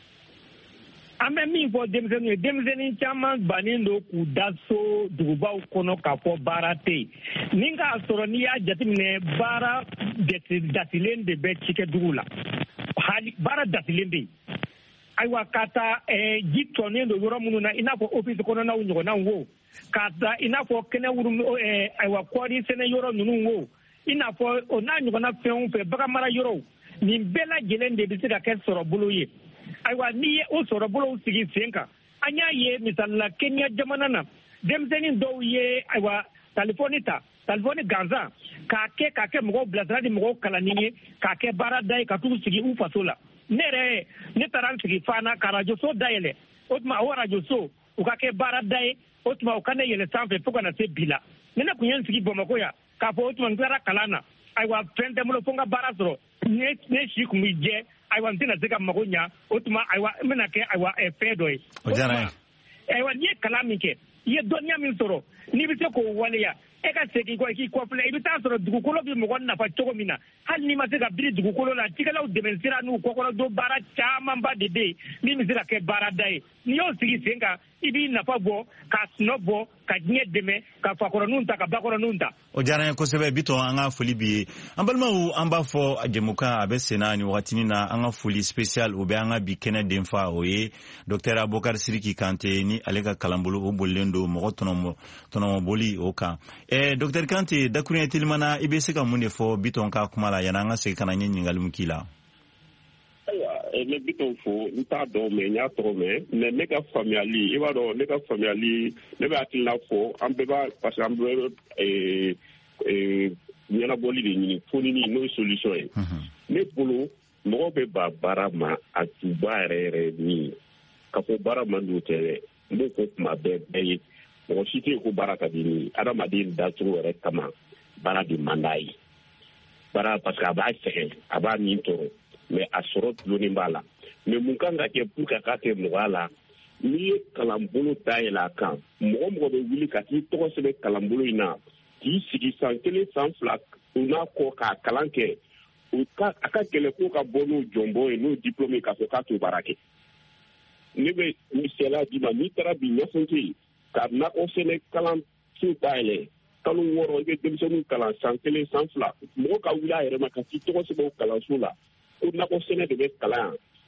an bɛ min fɔ denmisɛnninw ye denmisɛnnin caman bannen don k'u da so dugubaw kɔnɔ k'a fɔ baara tɛ yen ni k'a sɔrɔ n'i y'a jateminɛ baara datilen de bɛ cikɛdugu la hali baara datilen bɛ yen ayiwa ka taa ji tɔnnen don yɔrɔ minnu na i n'a fɔ ofisi kɔnɔnaw ɲɔgɔnnaw wo ka taa i n'a fɔ kɛnɛ ayiwa kɔɔri sɛnɛ yɔrɔ ninnu wo i n'a fɔ o n'a ɲɔgɔnna fɛnw fɛ baganmara yɔrɔw nin bɛɛ lajɛlen de bɛ se ka kɛ sɔrɔbolo ye ayiwa n'i ye o sɔrɔbolow sigi sen kan an y'a ye misalila kenya jamana na denmisɛnnin dɔw ye ayiwa talifɔni gansan k'a kɛ mɔgɔw bilasira ni mɔgɔw kalanni ye k'a kɛ baarada ye ka t'u sigi u faso la ne taara n sigi Fana ka arajoso dayɛlɛ o tuma o arajoso u ka kɛ baarada ye o tuma u ka ne yɛlɛ sanfɛ fo ka na se bi la ni ne tun ye n sigi Bamakɔ yan k'a fɔ o tuma n tilara kalan na ayiwa fɛn tɛ n bolo fo n ka baara sɔrɔ ne si kun bɛ jɛ ayiwa n tɛna se ka mago ɲa o tuma ayiwa n bɛna kɛ ayiwa fɛn dɔ ye o tuma ayiwa n'i ye kalan min kɛ i ye dɔnniya min sɔrɔ n'i bɛ se k'o waleya e ka segin kɔ i k'i kɔfilɛ i bɛ taa sɔrɔ dugukolo bɛ mɔgɔ nafa cogo min na hali n'i ma se ka biri dugukolo la cikɛlaw dɛmɛ sira n'u kɔkɔrɔdon baara camanba de bɛ yen min bɛ se ka kɛ baarada ye n'i y'o sigi sen kan i b'i nafa bɔ ka sunɔ bɔ ka diɲɛ dɛmɛ ka fakɔrɔninw ta ka bakɔrɔninw ta. o diyara n ye kosɛbɛ Bitɔn an ka foli b'i ye an balimaw an b'a fɔ jɛmukan a bɛ senna nin wagatinin na an ka foli spécial o bɛ an ka bi kɛnɛ denfa o ye Dr Abubakar Sidiki Kante ni ale ka kalanbolo o bolilen don mɔgɔ tɔnɔmɔboli o kan. Dr Kante dakuruɲɛ telimana i bɛ se ka mun de fɔ Bitɔn ka kuma la yanni an ka segin ka na n ye ɲininkali min k'i la. Ne Bitɔn fo n t'a dɔn mɛ n y'a tɔgɔ mɛ ne ka faamuyali i b'a dɔn ne ka faamuyali ne bɛ hakilina fɔ an bɛɛ b'a parce que an bɛ ɲɛnabɔli de ɲini fonini n'o ye solution ye ne bolo mɔgɔ bɛ ba baara ma a tuba yɛrɛ min ka fɔ baara man d'o tɛ dɛ n b'o fɔ kuma bɛɛ ye mɔgɔ si tɛ yen ko baara ka di ni adamaden dacogo yɛrɛ kama baara de man d'a ye baara parce que a b'a sɛgɛn a b'a nin tɔɔrɔ mais a sɔrɔ tulonin b'a la mais mun kan ka kɛ pour que a ka kɛ mɔgɔya la n'i ye kalanbolo dayɛlɛ a kan mɔgɔ bɛ wuli ka t'i tɔgɔ sɛbɛn kalanbolo in na k'i sigi san 1 san 2 u n'a kɔ k'a kalan kɛ a ka gɛlɛn ko ka bɔ n'o jɔnbɔ ye n'o diplôme ye k'a fɔ k'a t'o baara kɛ ne bɛ misaliya d'i ma n'i taara bi ɲɛfɔnke ka nakɔ sɛnɛ kalanso dayɛlɛ kalo 6 i bɛ denmisɛnninw kalan san 1 san 2 mɔgɔ ka wuli a yɛrɛ ma ka t'i tɔgɔ sɛbɛn o kalanso la ko nakɔ sɛnɛ de bɛ kalan yan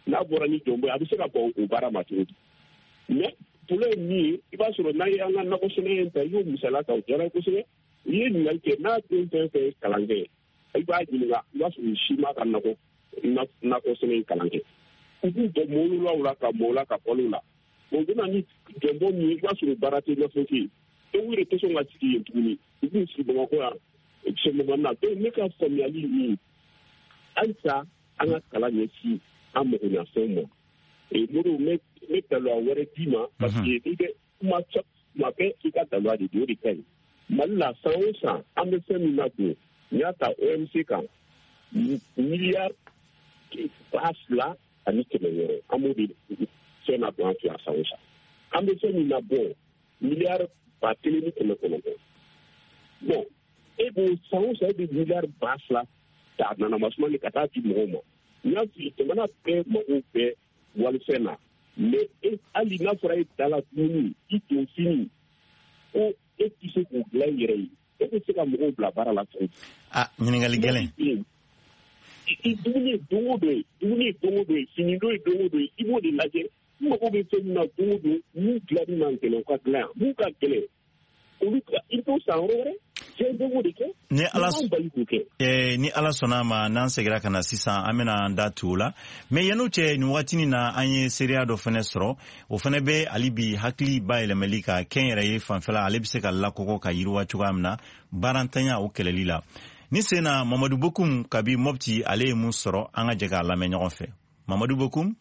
n'a bɔra ni jɔnbɔ a bɛ se ka bɔ o baara ma cogo di mais problème min i b'a sɔrɔ n'a ye an ka nakɔ sɛnɛ in ta i y'o misaliya ta o diyara kosɛbɛ i ye ɲininkali kɛ n'a den fɛn fɛn kalan kɛ i b'a ɲininka i b'a sɔrɔ si ma ka nakɔ sɛnɛ in kalan kɛ u b'u bɔ mɔɔw la ka mɔɔw la ka balo la o bɛ na ni jɔnbɔ min i b'a sɔrɔ baara tɛ ɲɛfɔ ye olu de tɛ sɔn ka sigi yen tuguni u b'u sigi Bamakɔ yan cɛmɔgɔ na donc ne ka faamuyali min halisa an ka kalan ɲɛsin an magoɲafɛnw ma Modibo n bɛ dalwa wɛrɛ d'i ma parce que n'i bɛ kuma bɛɛ i ka dalwa de don o de ka ɲi Mali la san o san an bɛ fɛn min na don n y'a ta OMC kan miliyari 2,000 ani 100 an b'o de fɛn na don an fɛ yan san o san an bɛ fɛn min na bɔ miliyari 1,000 ni 900 bon e b'o san o san e bɛ miliyari 2,000 ta nanamasuma ni ka taa di mɔgɔw ma n y'a f'i ye jamana bɛɛ mago bɛɛ walifɛn na mais hali n'a fɔra e dala dumuni i t'o fini ko e tɛ se k'o dilan i yɛrɛ ye e bɛ se ka mɔgɔw bila baara la cogo di. ɲininkali gɛlɛn. dumuni don o don ye fini don ye don o don ye i b'o de lajɛ n mago bɛ fɛn min na don o don mun dilanni man gɛlɛn o ka dilan yan mun ka gɛlɛn olu i t'o san yɔrɔ wɛrɛ. Ni ala sɔnna ma n'an segira ka na sisan an bɛna an da tu o la mais yan'o cɛ nin waati na an ye seereya dɔ fana sɔrɔ o fana bɛ hali bi hakili bayɛlɛmali ka kɛn yɛrɛ ye fanfɛla ale bɛ se ka lakɔgɔ ka yiriwa cogoya min na baarantanya o kɛlɛli la ni sen na Mamadu Bokum kabi Mopti ale ye mun sɔrɔ an ka jɛ k'a lamɛn ɲɔgɔn fɛ Mamadu Bokum.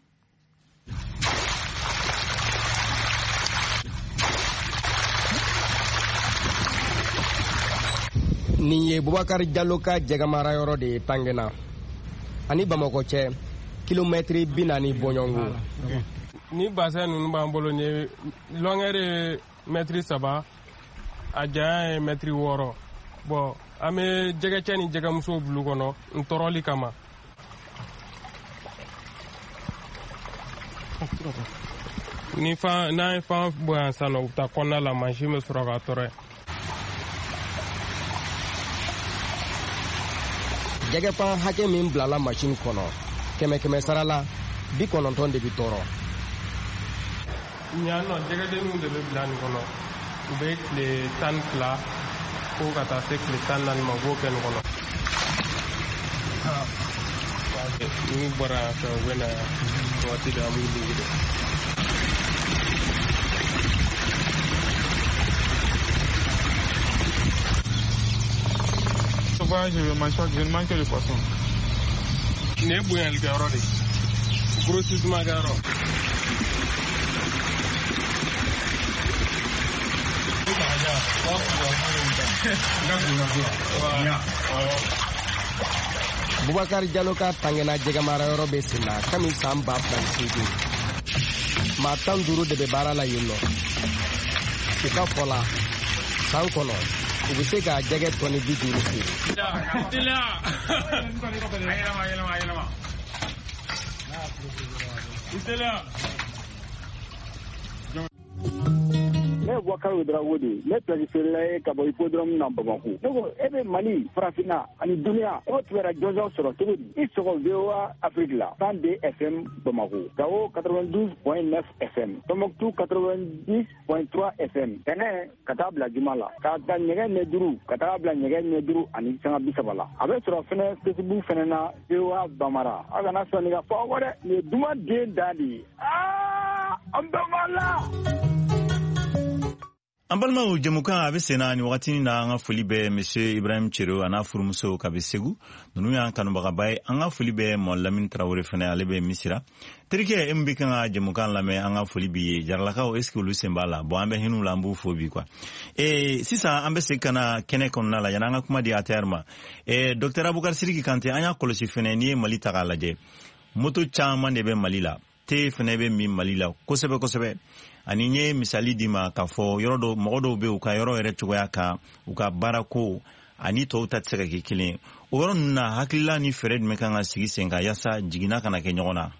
Nin ye Bubakari Jallo ka jɛgɛmara yɔrɔ de ye Tangena ani Bamakɔ cɛ kilomètre 40 bɔɲɔngo. Ni bassin ninnu b'an bolo ni longueur ye mètre 3 a janya ye mètre 6 bon an bɛ jɛgɛcɛ ni jɛgɛmusow bulu kɔnɔ n tɔɔrɔli kama. N'an ye fan bɔ yan sisan nɔ u bɛ taa kɔnɔna la mansin bɛ sɔrɔ ka tɔrɔ. Jɛgɛfan hakɛ min bilala machine kɔnɔ 100 sara la 90 de bɛ tɔɔrɔ. Yan nɔ jɛgɛdenninw de bɛ bila nin kɔnɔ u bɛ tile 12 fo ka taa se tile 14 ma u b'o kɛ nin kɔnɔ. N'u bɔra yan fɛ u bɛ na waati dɔ an b'u liquide. Je ne mange que le poisson. Ne bouillon le garo de. Grossissement garo. Bubakari Jallo ka Tangena jɛgɛmara yɔrɔ bɛ sen na kami san 2008 maa 15 de bɛ baara la yen nɔ u ka fɔ la san kɔnɔ u bɛ se ka jɛgɛ tɔni 50 feere. Ne bɔ Kalo Darawo de ne planifiera ye ka bɔ hippodrome na Bamakɔ ne ko e bɛ Mali farafinna ani duniya o tubara jɔnjɔn sɔrɔ cogo di i sɔgɔ VOA Afrique la 102 FM Bamakɔ Gao 92.9 FM Tombouctou 90.3 FM Tɛnɛ ka taa bila Juma la ka taa ɲɛgɛn ɲɛ 5 ka taa bila ɲɛgɛn ɲɛ 5 ani sanga 30 la a bɛ sɔrɔ fɛnɛ Facebook fɛnɛ na VOA Bamara a kana sɔn ka fɔ aw dɛ nin ye Duma den da de ye an bɛ mala. An balimaw jɛmukan a bɛ sen na ni wagati na an ka foli bɛ Monsieur Ibrahim Cero a n'a furumuso ka bɛ Segu ninnu y'an kanubagaba ye an ka foli bɛ Mɔn Lamini Tarawele fana ale bɛ Misira terikɛ e min bɛ kan ka jɛmukan lamɛn an ka foli b'i ye jaralakaw est-ce que olu sen b'a la bon an bɛ hinɛ la an b'u fo bi quoi sisan an bɛ segin ka na kɛnɛ kɔnɔna la yanni an ka kuma di ATR ma Dr Abubakar Sidiki Kante an y'a kɔlɔsi fana n'i ye Mali ta k'a lajɛ moto caman de bɛ Mali la te fana bɛ min Mali la kosɛbɛ kosɛbɛ ani nye misali di ma ka fɔ yɔrɔ dɔ mɔgɔ dɔw bɛ u ka yɔrɔ yɛrɛ cogoya kan u ka baara ko ani tɔw ta tɛ se ka kɛ kelen o yɔrɔ ninnu na hakilila ni fɛɛrɛ jumɛn kan ka sigi sen kan yaasa jiginna kana kɛ ɲɔgɔn na.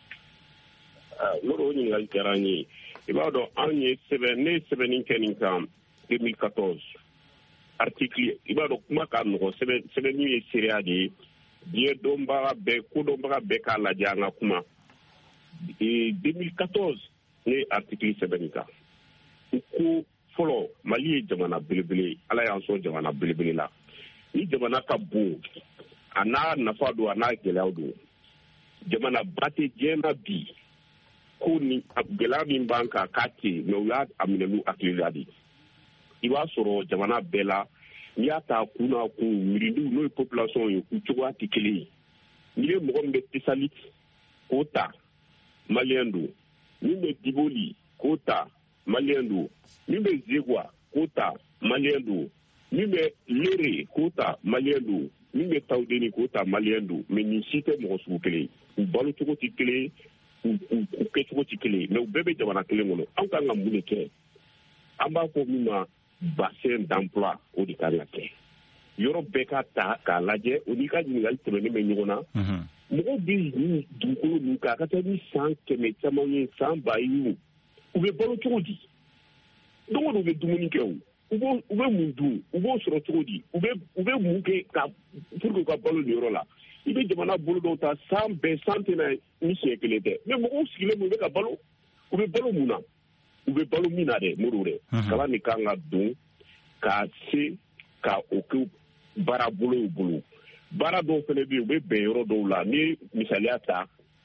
N'o ɲininkali diyara n ye i b'a dɔn anw ye ne ye sɛbɛnni kɛ nin kan 2014 article i b'a dɔn kuma ka nɔgɔ sɛbɛnni ye seereya de ye diɲɛ dɔnbaga bɛɛ ko dɔnbaga bɛɛ k'a lajɛ an ka kuma 2014 ne article 7 ka ko fɔlɔ Mali ye jamana belebele ala y'an sɔn jamana belebele la ni jamana ka bon a n'a nafa don a n'a gɛlɛyaw don jamana ba tɛ diɲɛ na bi ko ni gɛlɛya min b'an kan k'a tɛ mais u y'a minɛ n'u hakilila de i b'a sɔrɔ jamana bɛɛ la n'i y'a ta kun na kun miiridiw n'o ye population ye u cogoya tɛ kelen ye n'i ye mɔgɔ min bɛ Tesalit k'o ta maliyɛn don min bɛ Diboli k'o ta maliyɛn don min bɛ Zegwa k'o ta maliyɛn don min bɛ Lere k'o ta maliyɛn don min bɛ Tawudeni k'o ta maliyɛn don mais nin si tɛ mɔgɔ sugu kelen u balo cogo tɛ kelen u kɛcogo tɛ kelen mais u bɛɛ bɛ jamana kelen kɔnɔ anw kan ka mun de kɛ an b'a fɔ min ma bassin d'emploi o de kan ka kɛ yɔrɔ bɛɛ ka ta k'a lajɛ o n'i ka ɲininkali tɛmɛnen bɛ ɲɔgɔn na mɔgɔw bɛ nin dugukolo ninnu kan a ka taa ni san 100 caman ye san 1000 ye u bɛ balo cogo di don o don u bɛ dumuni kɛ o u bɛ mun dun u b'o sɔrɔ cogo di u bɛ mun kɛ pour que u ka balo nin yɔrɔ la i bɛ jamana bolo dɔw ta san bɛɛ san tɛna ni siɲɛ kelen tɛ mais mɔgɔw sigilen mun bɛ ka balo u bɛ balo mun na u bɛ balo min na dɛ Modibo dɛ kalan nin kan ka don ka se ka o kɛ baara bolo bolo baara dɔw fana bɛ yen u bɛ bɛn yɔrɔ dɔw la ni misaliya ta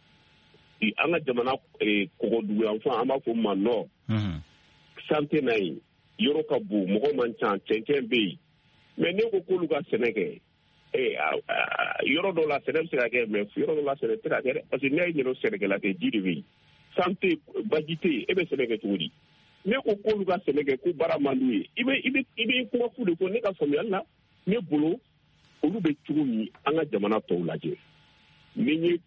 an ka jamana kɔgɔduguyanfan an b'a fɔ ma nɔ san tɛ na yen yɔrɔ ka bon mɔgɔ man ca cɛncɛn bɛ yen mais ne ko k'olu ka sɛnɛ kɛ yɔrɔ dɔw la sɛnɛ bɛ se ka kɛ mais yɔrɔ dɔw la sɛnɛ tɛ se ka kɛ dɛ parce que ne ye ɲɛna sɛnɛkɛla kɛ ji de bɛ yen san tɛ baji tɛ yen e bɛ sɛnɛ kɛ cogo di ne ko k'olu ka sɛnɛ kɛ ko baara man d'u ye i bɛ kuma fu de fɔ ne ka faamuyali la ne bolo olu bɛ cogo min an ka jamana tɔw lajɛ ni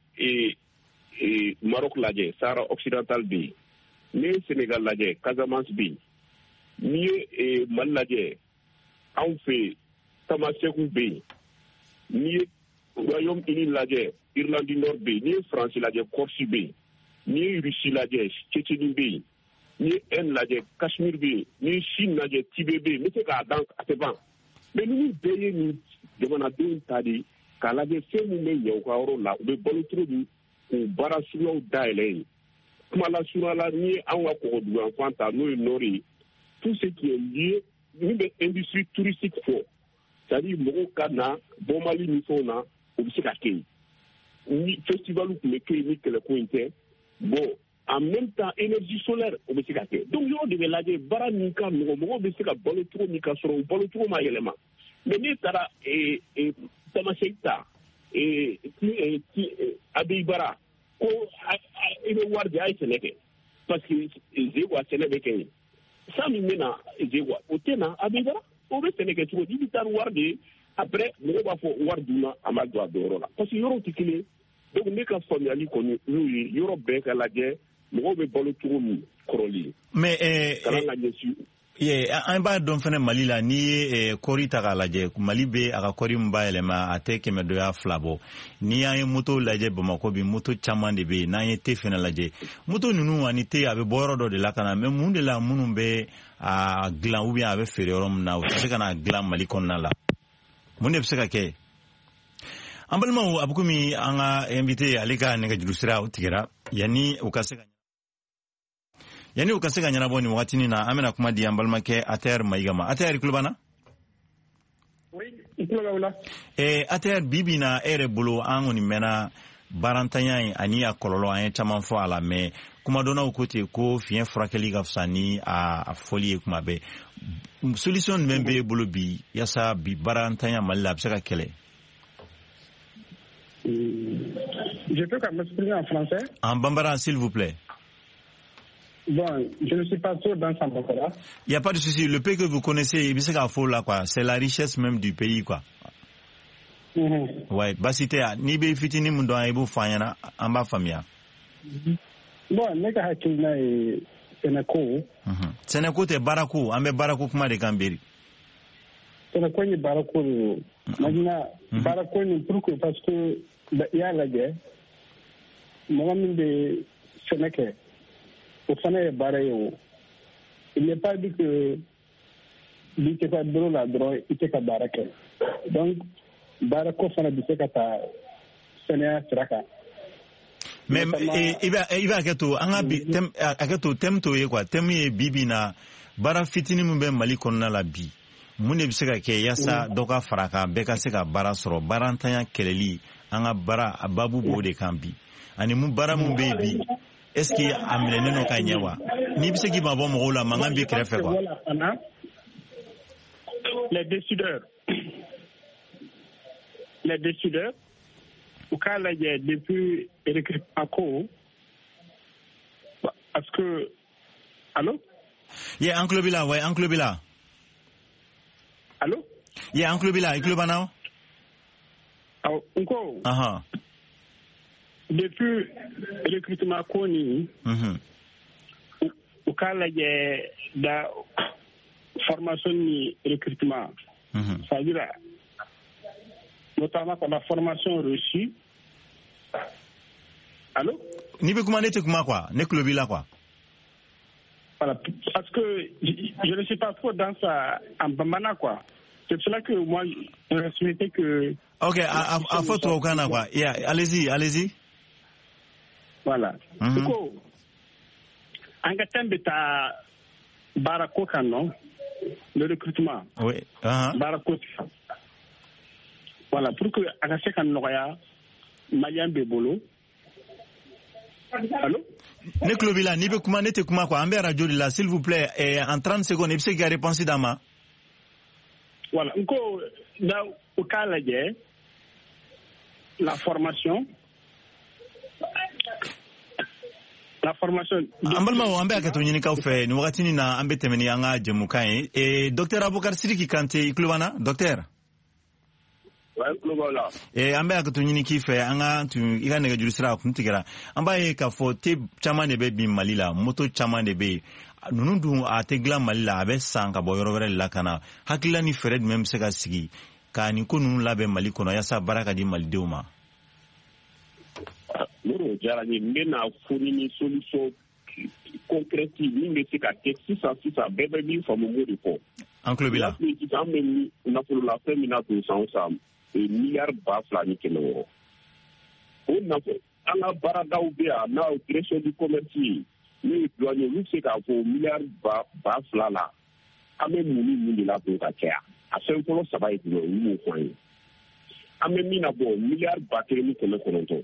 ye Maroc lajɛ Sahara occidental bɛ yen ni ye Sénégal lajɛ Casamance bɛ yen ni ye Mali lajɛ anw fɛ Tamasɛku bɛ yen ni ye Royaume-Uni lajɛ Irlande du Nord bɛ yen ni ye France lajɛ Corse bɛ yen ni ye Russie lajɛ Tchétchénie bɛ yen ni ye Inde lajɛ Cachemire bɛ yen ni ye Chine lajɛ Tibet bɛ yen n bɛ se k'a dan a tɛ ban mais ninnu bɛɛ ye nin jamanadenw ta de k'a lajɛ fɛn min bɛ ɲɛ u ka yɔrɔ la u bɛ balo cogo di k'u baara suguyaw dayɛlɛ yen kuma la surunya la n'i ye anw ka kɔgɔduguyanfan ta n'o ye Nord ye tout ce qui est lié min bɛ industrie touristique fɔ c'est-à-dire mɔgɔw ka na bɔ Mali ni fɛnw na o bɛ se ka kɛ yen ni festival tun bɛ kɛ yen ni kɛlɛko in tɛ bon en même temps énergie solaire o bɛ se ka kɛ donc yɔrɔ de bɛ lajɛ baara min ka nɔgɔ mɔgɔw bɛ se ka balo cogo min ka sɔrɔ u balo cogo ma yɛlɛma mais n'i taara Tamasɛki ta Abiy Bara ko i bɛ wari di a ye sɛnɛ kɛ parce que Zegwa sɛnɛ bɛ kɛ yen san min bɛ na Zegwa o tɛ na Abiy Bara o bɛ sɛnɛ kɛ cogo di i bɛ taa ni wari de ye après mɔgɔw b'a fɔ wari dunna a ma don a dɔnyɔrɔ la parce que yɔrɔw tɛ kelen donc ne ka faamuyali kɔni y'o ye yɔrɔ bɛɛ ka lajɛ mɔgɔw bɛ balo cogo min kɔrɔli mais kalan ka ɲɛsin an b'a dɔn fɛnɛ Mali la n'i ye kɔri ta k'a lajɛ Mali bɛ a ka kɔri min bayɛlɛma a tɛ 200 bɔ n'i y'an ye moto lajɛ Bamakɔ bi moto caman de bɛ yen n'an ye te fɛnɛ lajɛ moto ninnu ani te a bɛ bɔ yɔrɔ dɔ de la ka na mais mun de la minnu bɛ a dilan ou bien a bɛ feere yɔrɔ min na u tɛ se ka na dilan Mali kɔnɔna la mun de bɛ se ka kɛ an balimaw a bɛ komi an ka invité ale ka nɛgɛjuru sira o tigɛra yanni u ka se ka ɲɛnabɔ nin wagatinin na an bɛna kuma di an balimakɛ Atayɛri Mayiga ma Atayɛri tulo b'an na Atayɛri bi in na e yɛrɛ bolo an kɔni mɛnna baarantanya in ani a kɔlɔlɔ an ye caman fɔ a la mais kumadɔnnaw ko ten ko fiɲɛ furakɛli ka fisa ni a fɔli ye kuma bɛɛ solution jumɛn b'e bolo bi yaasa bi baarantanya Mali la a bɛ se ka kɛlɛ Je peux quand même m'exprimer en français? En bambara, s'il vous plaît. Bon, je ne suis pas sûr dans ce bambara. Il n'y a pas de souci. Le pays que vous connaissez, c'est la richesse même du pays, quoi. Ouais, basité à Nibe Fitini Mundo Ebo Fayana, Amba Famia. Bon, Neka Hakina et Seneko. Seneko te Barakou, Ambe Barakou Kuma de Gambiri. Seneko ni Barakou. Maintenant, Barakou ni pourquoi parce que il y a la guerre. Moi, de Seneke. Au final, il n'est pas dit que l'État pas de la drogue, il était qu'à Baraka. Donc, Barako fana bi se ka taa sɛnɛya sira kan. mais il va keto anga bi tem aketo tem to ye quoi tem ye bibi na bara fitini mun be Mali konna la bi mun ne bi se ka kɛ yasa dɔ ka faraka bɛɛ ka se ka bara sɔrɔ barantanya kɛlɛli an ka bara a babu b'o de kan bi ani mun bara mun bɛ bi est-ce que a minɛnen no ka ɲɛ wa n'i bɛ se k'i mabɔ mɔgɔw la mankan b'i kɛrɛfɛ quoi. Les décideurs au cas là depuis recrutement ko parce que allô yeah anklobila ouais anklobila allô yeah anklobila iklobana encore aha depuis recrutement ko ni au cas là da formation ni recrutement ça veut dire notamment pour la formation reçue. Allô? Ni be comment n'était comment quoi? Ne club là quoi? Voilà, parce que je ne suis pas trop dans ça en bambana quoi. C'est pour cela que moi je souhaitais que. Ok, à photo au Ghana quoi. Yeah, allez-y. Voilà. Du coup, en gatem beta barakoka non, le recrutement. Oui. Barakoka. Voilà, pour que Agase Kanoya, Malian Bebolo. Allô? Ne Klobila, ni be kuma nete kuma quoi, ambe radio de là, s'il vous plaît, en 30 secondes, et puis c'est réponse d'ama. Voilà, encore, au cas là, la formation. Ambalma ambe akato nyini ka fe ni wakati ni na ambe temeni anga jemukai Dr Abubakar Sidiki Kante iklubana docteur ambe akato nyini ki fe anga tu iga nega jurisira kuntigera ambaye ka fo te chama ne be bi Malila moto chama ne be nunu du ategla Malila abe sanga boyoro were la kana hakila ni Fred même se ka sigi ka ni ko nunu labe Mali kono yasa baraka di Malideuma Moro jarani mena funi ni solution concrète ni me se ka ke 600 bebe bi fo mo mori po Uncle Bila ni ameni na pour la femina to sansa milliard ba fla ni kelo o na ko ala barada ubia na direction du commerce ni douane ni se ka fo milliard ba fla la ame muni la to ka kya a se ko saba yi no mu ko yi ame mi na bo milliard ba tere ni kelo ko to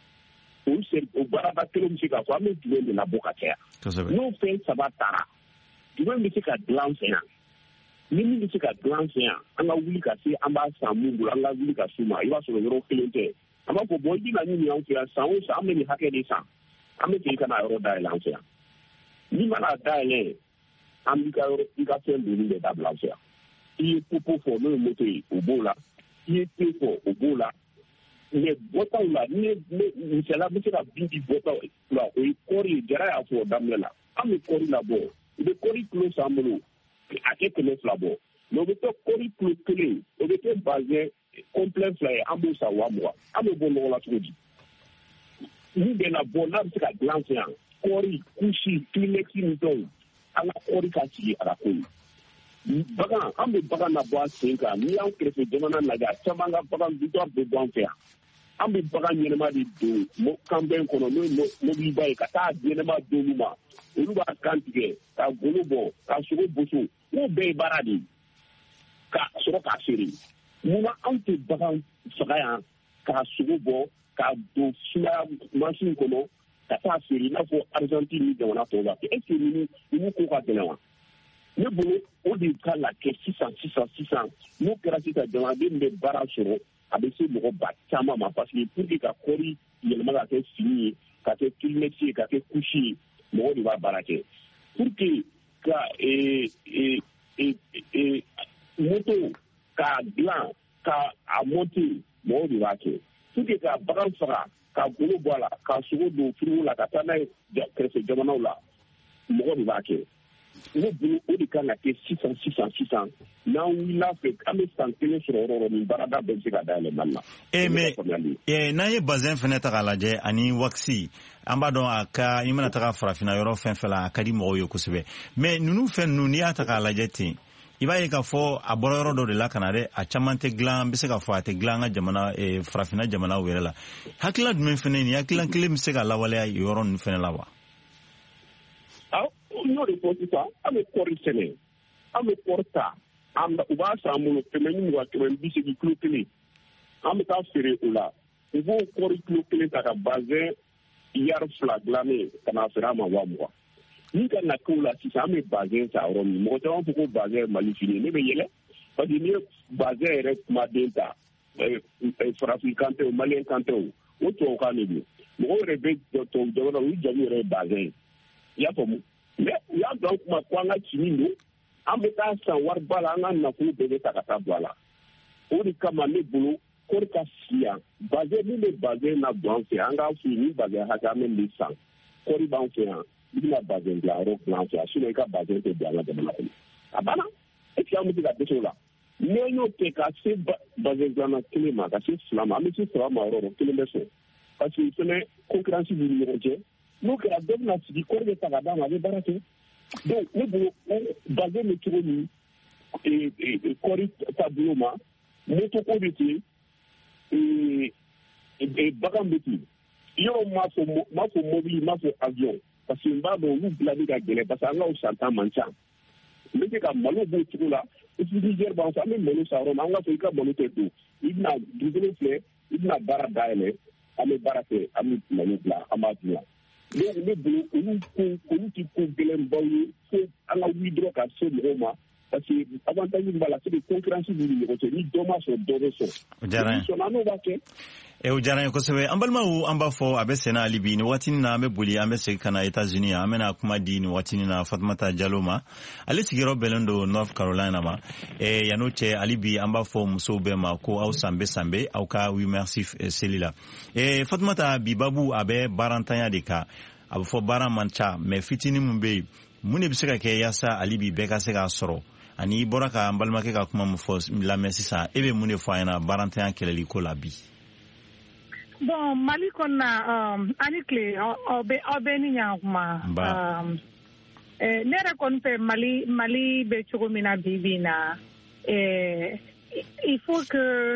o barada kelo mi se ka fo ame douane la boka kya no fe saba tara douane mi se ka glance ya ni mi se ka glance ya anga wuli ka se amba samungu anga wuli ka suma iwa so ro kelente amba ko boy bi na ni an fi sa o sa ame ni hake de sa ame ke kana ro dai lance ya ni mana dai le ambika ro ika se nduri de da lance ya i popo fo no moto obola i popo obola ne bota la ni se la bi se ka bi bota la o kori jara ya fo damela ame kori la bo de kori close amolo à quelques flabo. Nous avons corri plus clé, nous avons basé complet flyer, en beau savoir moi, en beau bon la trouille. Nous avons la bonne âme, c'est la glance, corri, couchi, pilexi, nous à la corri cassée à la couille. Bagan, en beau bagan à boire 5 ans, ni en créé de manan la gare, ça m'a bagan du temps de bon faire. En beau bagan, il y a ma dit de, mon cambien qu'on a, mon bibaï, kata, il y a ma doluma. Oluba kantige ka golobo ka sogo boso o be baradi ka sogo ka seri muna ante bagan sagaya ka sogo bo ka do suma machine kono ka ta seri na fo Argentine ni jamana to ba est ce ni ko ka delawa ne bolo o di kala ke 600 no kerasi ta jamana de bara soro abese mo ba chama ma parce que pour que ka kori yelma ka ke fini ka ke kilmeti ka ke kushi mo di ba barake pour que ka moto ka blanc ka a monter mo di ba ke pour que ka bagan fara ka golo bola ka sugo do friwo la ka tana krese jamana la mo di ba ke no bu o di kana ke 600 na wila fe ame santene sororo ni barada be siga dale malla mais na ye bazin fenêtre ala je ani waxi amba don aka imana taka farafina yoro fen fela akadi mo yo kusebe mais nunu fen nuni ataka ala je tin i b'a ye k'a fɔ a bɔra yɔrɔ dɔ de la ka na dɛ a caman tɛ dilan bɛ se k'a fɔ a tɛ dilan an ka jamana farafinna jamanaw yɛrɛ la hakilila jumɛn fɛnɛ ni hakilila kelen bɛ se ka lawaleya yɔrɔ ninnu fɛnɛ la wa. n'o de fɔ sisan an bɛ kɔɔri sɛnɛ an bɛ kɔɔri ta u b'a san an bolo 120 kilo kelen an bɛ taa feere o la u b'o kɔɔri kilo kelen ta ka bazɛn yari 2 dilannen ka na feere a ma 20,000 ni ka na k'o la sisan an bɛ bazɛn ta yɔrɔ min mɔgɔ caman fɔ ko bazɛn Mali fini ne bɛ yɛlɛ parce que n'i ye bazɛn yɛrɛ kumaden ta farafin kan tɛ o maliyɛn kan tɛ o tubabukan de don mɔgɔw yɛrɛ bɛ tubabu jamana u jamu yɛrɛ ye bazɛn ye i y'a faamu mais u y'a dɔn kuma ko an ka cini don an bɛ taa san wariba la an ka nafolo bɛɛ bɛ ta ka taa bɔ a la o de kama ne bolo kɔɔri ka si yan bazɛn min bɛ bazɛn na don an fɛ an k'a f'i ye ni bazɛn hakɛ an bɛ san kɔɔri b'an fɛ yan i bɛna bazɛn dilan yɔrɔ dilan an fɛ yan sinon i ka bazɛn tɛ don an ka jamana kɔnɔ a banna est ce que an bɛ se ka dɛsɛ o la n'an y'o kɛ ka se bazɛn dilanna kelen ma ka se 2 ma an bɛ se 3 ma yɔrɔ yɔrɔ kelen bɛ sɔn parce que fɛnɛ concurrence b'u ni ɲɔgɔn cɛ n'o kɛra dɔ bɛna sigi kɔɔri bɛ ta ka d'a ma a bɛ baara kɛ donc ne bolo bazɛn bɛ cogo min kɔɔri taabolo ma motoko bɛ ten bagan bɛ ten yɔrɔ m'a fɔ mobili m'a fɔ avion parce que n b'a dɔn olu dilanni ka gɛlɛn parce que an ka santan man ca n bɛ se ka malo b'o cogo la frigidaire b'an fɛ an bɛ malo san yɔrɔ min an ka fɔ i ka malo tɛ don i bɛna dugukolo filɛ i bɛna baara dayɛlɛ an bɛ baara kɛ an bɛ malo dilan an b'a dilan donc ne bolo olu tɛ ko gɛlɛnbaw ye fo an ka wuli dɔrɔn ka se mɔgɔw ma parce que avantage b'a la c'est que concurrence b'u ni ɲɔgɔn cɛ ni dɔ ma sɔrɔ dɔ bɛ sɔrɔ o diyara n ye n'o b'a kɛ o diyara n ye kosɛbɛ an balimaw an b'a fɔ a bɛ sɛnɛ hali bi nin waati na an bɛ boli an bɛ segin ka na États-Unis an bɛna kuma di nin waati na Fatumata Jallow ma ale sigiyɔrɔ bɛnnen don North Carolina ma yan'o cɛ hali bi an b'a fɔ musow bɛɛ ma ko aw sanbe aw ka oui merci seli la Fatumata bi babu a bɛ baarantanya de kan a bɛ fɔ baara man ca mais fitinin mun bɛ yen mun de bɛ se ka kɛ yaasa hali bi bɛɛ ka se k'a sɔrɔ ani bɔra ka an balimakɛ ka kuma mun fɔ lamɛn sisan e bɛ mun de fɔ a ɲɛna baarantanya kɛlɛli ko la bi. Bon, Mali kɔnɔna ani tile aw bɛ ni ɲankuma ne yɛrɛ kɔni fɛ Mali bɛ cogo min na bi bi in na il faut que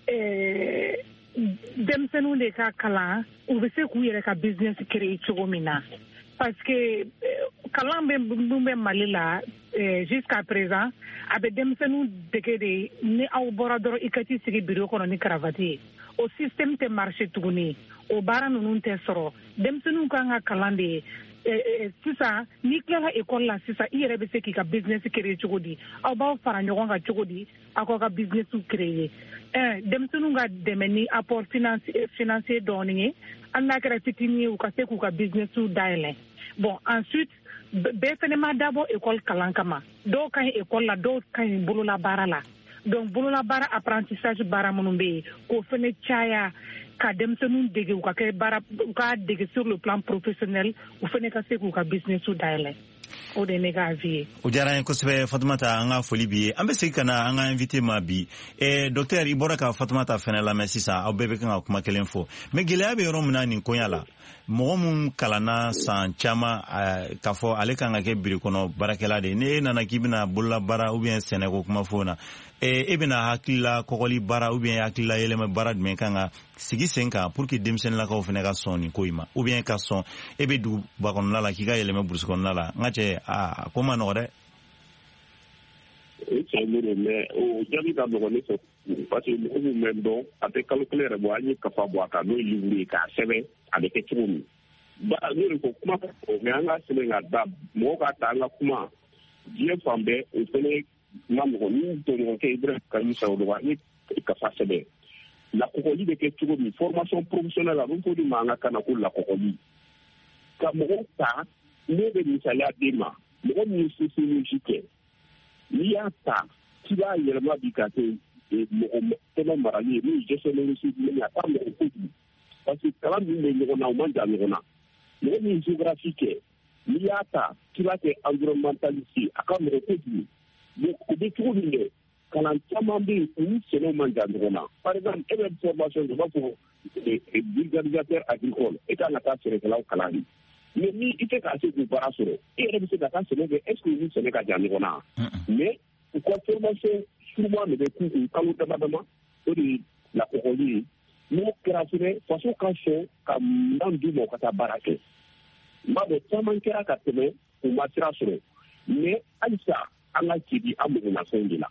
denmisɛnninw de ka kalan u bɛ se k'u yɛrɛ ka business créer cogo min na parce que kalan mun bɛ Mali la jusqu'à présent a bɛ denmisɛnninw dege de ni aw bɔra dɔrɔn i ka t'i sigi bureau kɔnɔ ni karavati ye o système tɛ marché tuguni o baara ninnu tɛ sɔrɔ denmisɛnninw kan ka kalan de ye sisan n'i tilala école la sisan i yɛrɛ bɛ se k'i ka business créer cogo di aw b'aw fara ɲɔgɔn kan cogo di aw k'aw ka business créer denmisɛnninw ka dɛmɛ ni apport financier dɔɔni ye hali n'a kɛra fitinin ye u ka se k'u ka business dayɛlɛ bon ensuite bɛɛ fɛnɛ ma dabɔ école kalan kama dɔw ka ɲi école la dɔw ka ɲi bolola baara la donc bolola baara apprentissage baara minnu bɛ yen k'o fɛnɛ caya ka denmisɛnninw dege u ka kɛ baara u ka dege sur le plan professionnel u fɛnɛ ka se k'u ka business dayɛlɛ o de ne ka avis ye. o diyara n ye kosɛbɛ Fatumata an ka foli b'i ye an bɛ segin ka na an ka invité ma bi docteur i bɔra ka Fatumata fɛnɛ lamɛn sisan aw bɛɛ bɛ kan ka kuma kelen fɔ mais gɛlɛya bɛ yɔrɔ min na nin koɲa la mɔgɔ mun kalanna san caman k'a fɔ ale kan ka kɛ biri kɔnɔ baarakɛla de ne nana k'i bɛna bolola baara ou bien sɛnɛko kuma fɔ na e bɛna hakilila kɔgɔli baara ou bien hakilila yɛlɛmɛ baara jumɛn kan ka sigi sen kan pour que denmisɛnninlakaw fana ka sɔn nin ko in ma ou bien ka sɔn e bɛ duguba kɔnɔna la k'i ka yɛlɛmɛ burusi kɔnɔna la n ka cɛ ko ma nɔgɔ dɛ. o cɛ min don mais o jaabi ka nɔgɔ ne fɛ parce que mɔgɔ min bɛ dɔn a tɛ kalo kelen yɛrɛ bɔ an ye kafa bɔ a kan n'o ye livre ye k'a sɛbɛn a bɛ kɛ cogo min n'o de ko kuma ka fɔ mais an ka sɛbɛn ka da mɔgɔw ka ta an ka kuma diɲɛ fan bɛɛ o fɛnɛ ma nɔgɔ ni tɔɲɔgɔnkɛ Ibrahima Kalimu Saidu an ye kafa sɛbɛn lakɔkɔli bɛ kɛ cogo min formation professionnelle a bɛ fɔ de ma an ka kan na ko lakɔkɔli ka mɔgɔw ta ne bɛ misaliya d'e ma mɔgɔ min ye sociologie kɛ n'i y'a ta k'i b'a yɛlɛma bi ka kɛ mɔgɔ tɛmɛ marali ye n'o ye gestionnaire ye a t'a mɔgɔ kojugu parce que kalan min bɛ ɲɔgɔn na o man jan ɲɔgɔn na mɔgɔ min ye géographie kɛ n'i y'a ta k'i b'a kɛ environnementaliste ye a ka mɔgɔ kojugu donc o bɛ cogo min dɛ kalan caman bɛ yen olu sɛnɛw man jan ɲɔgɔn na par exemple e bɛ formation kɛ u b'a fɔ vulgarisateur agricole e kan ka taa sɛnɛkɛlaw kalan de mais ni i tɛ k'a se k'u baara sɔrɔ e yɛrɛ bɛ se ka taa sɛnɛ kɛ est ce que olu sɛnɛ ka jan ɲɔgɔn na mais u ka formation surement de bɛ k'u kalo dama dama o de la kɔkɔli ye n'o kɛra fɛnɛ faso ka sɔn ka minɛn d'u ma u ka taa baara kɛ n b'a dɔn caman kɛra ka tɛmɛ u ma sira sɔrɔ mais halisa an ka cedi an mɔgɔnafɛnw de la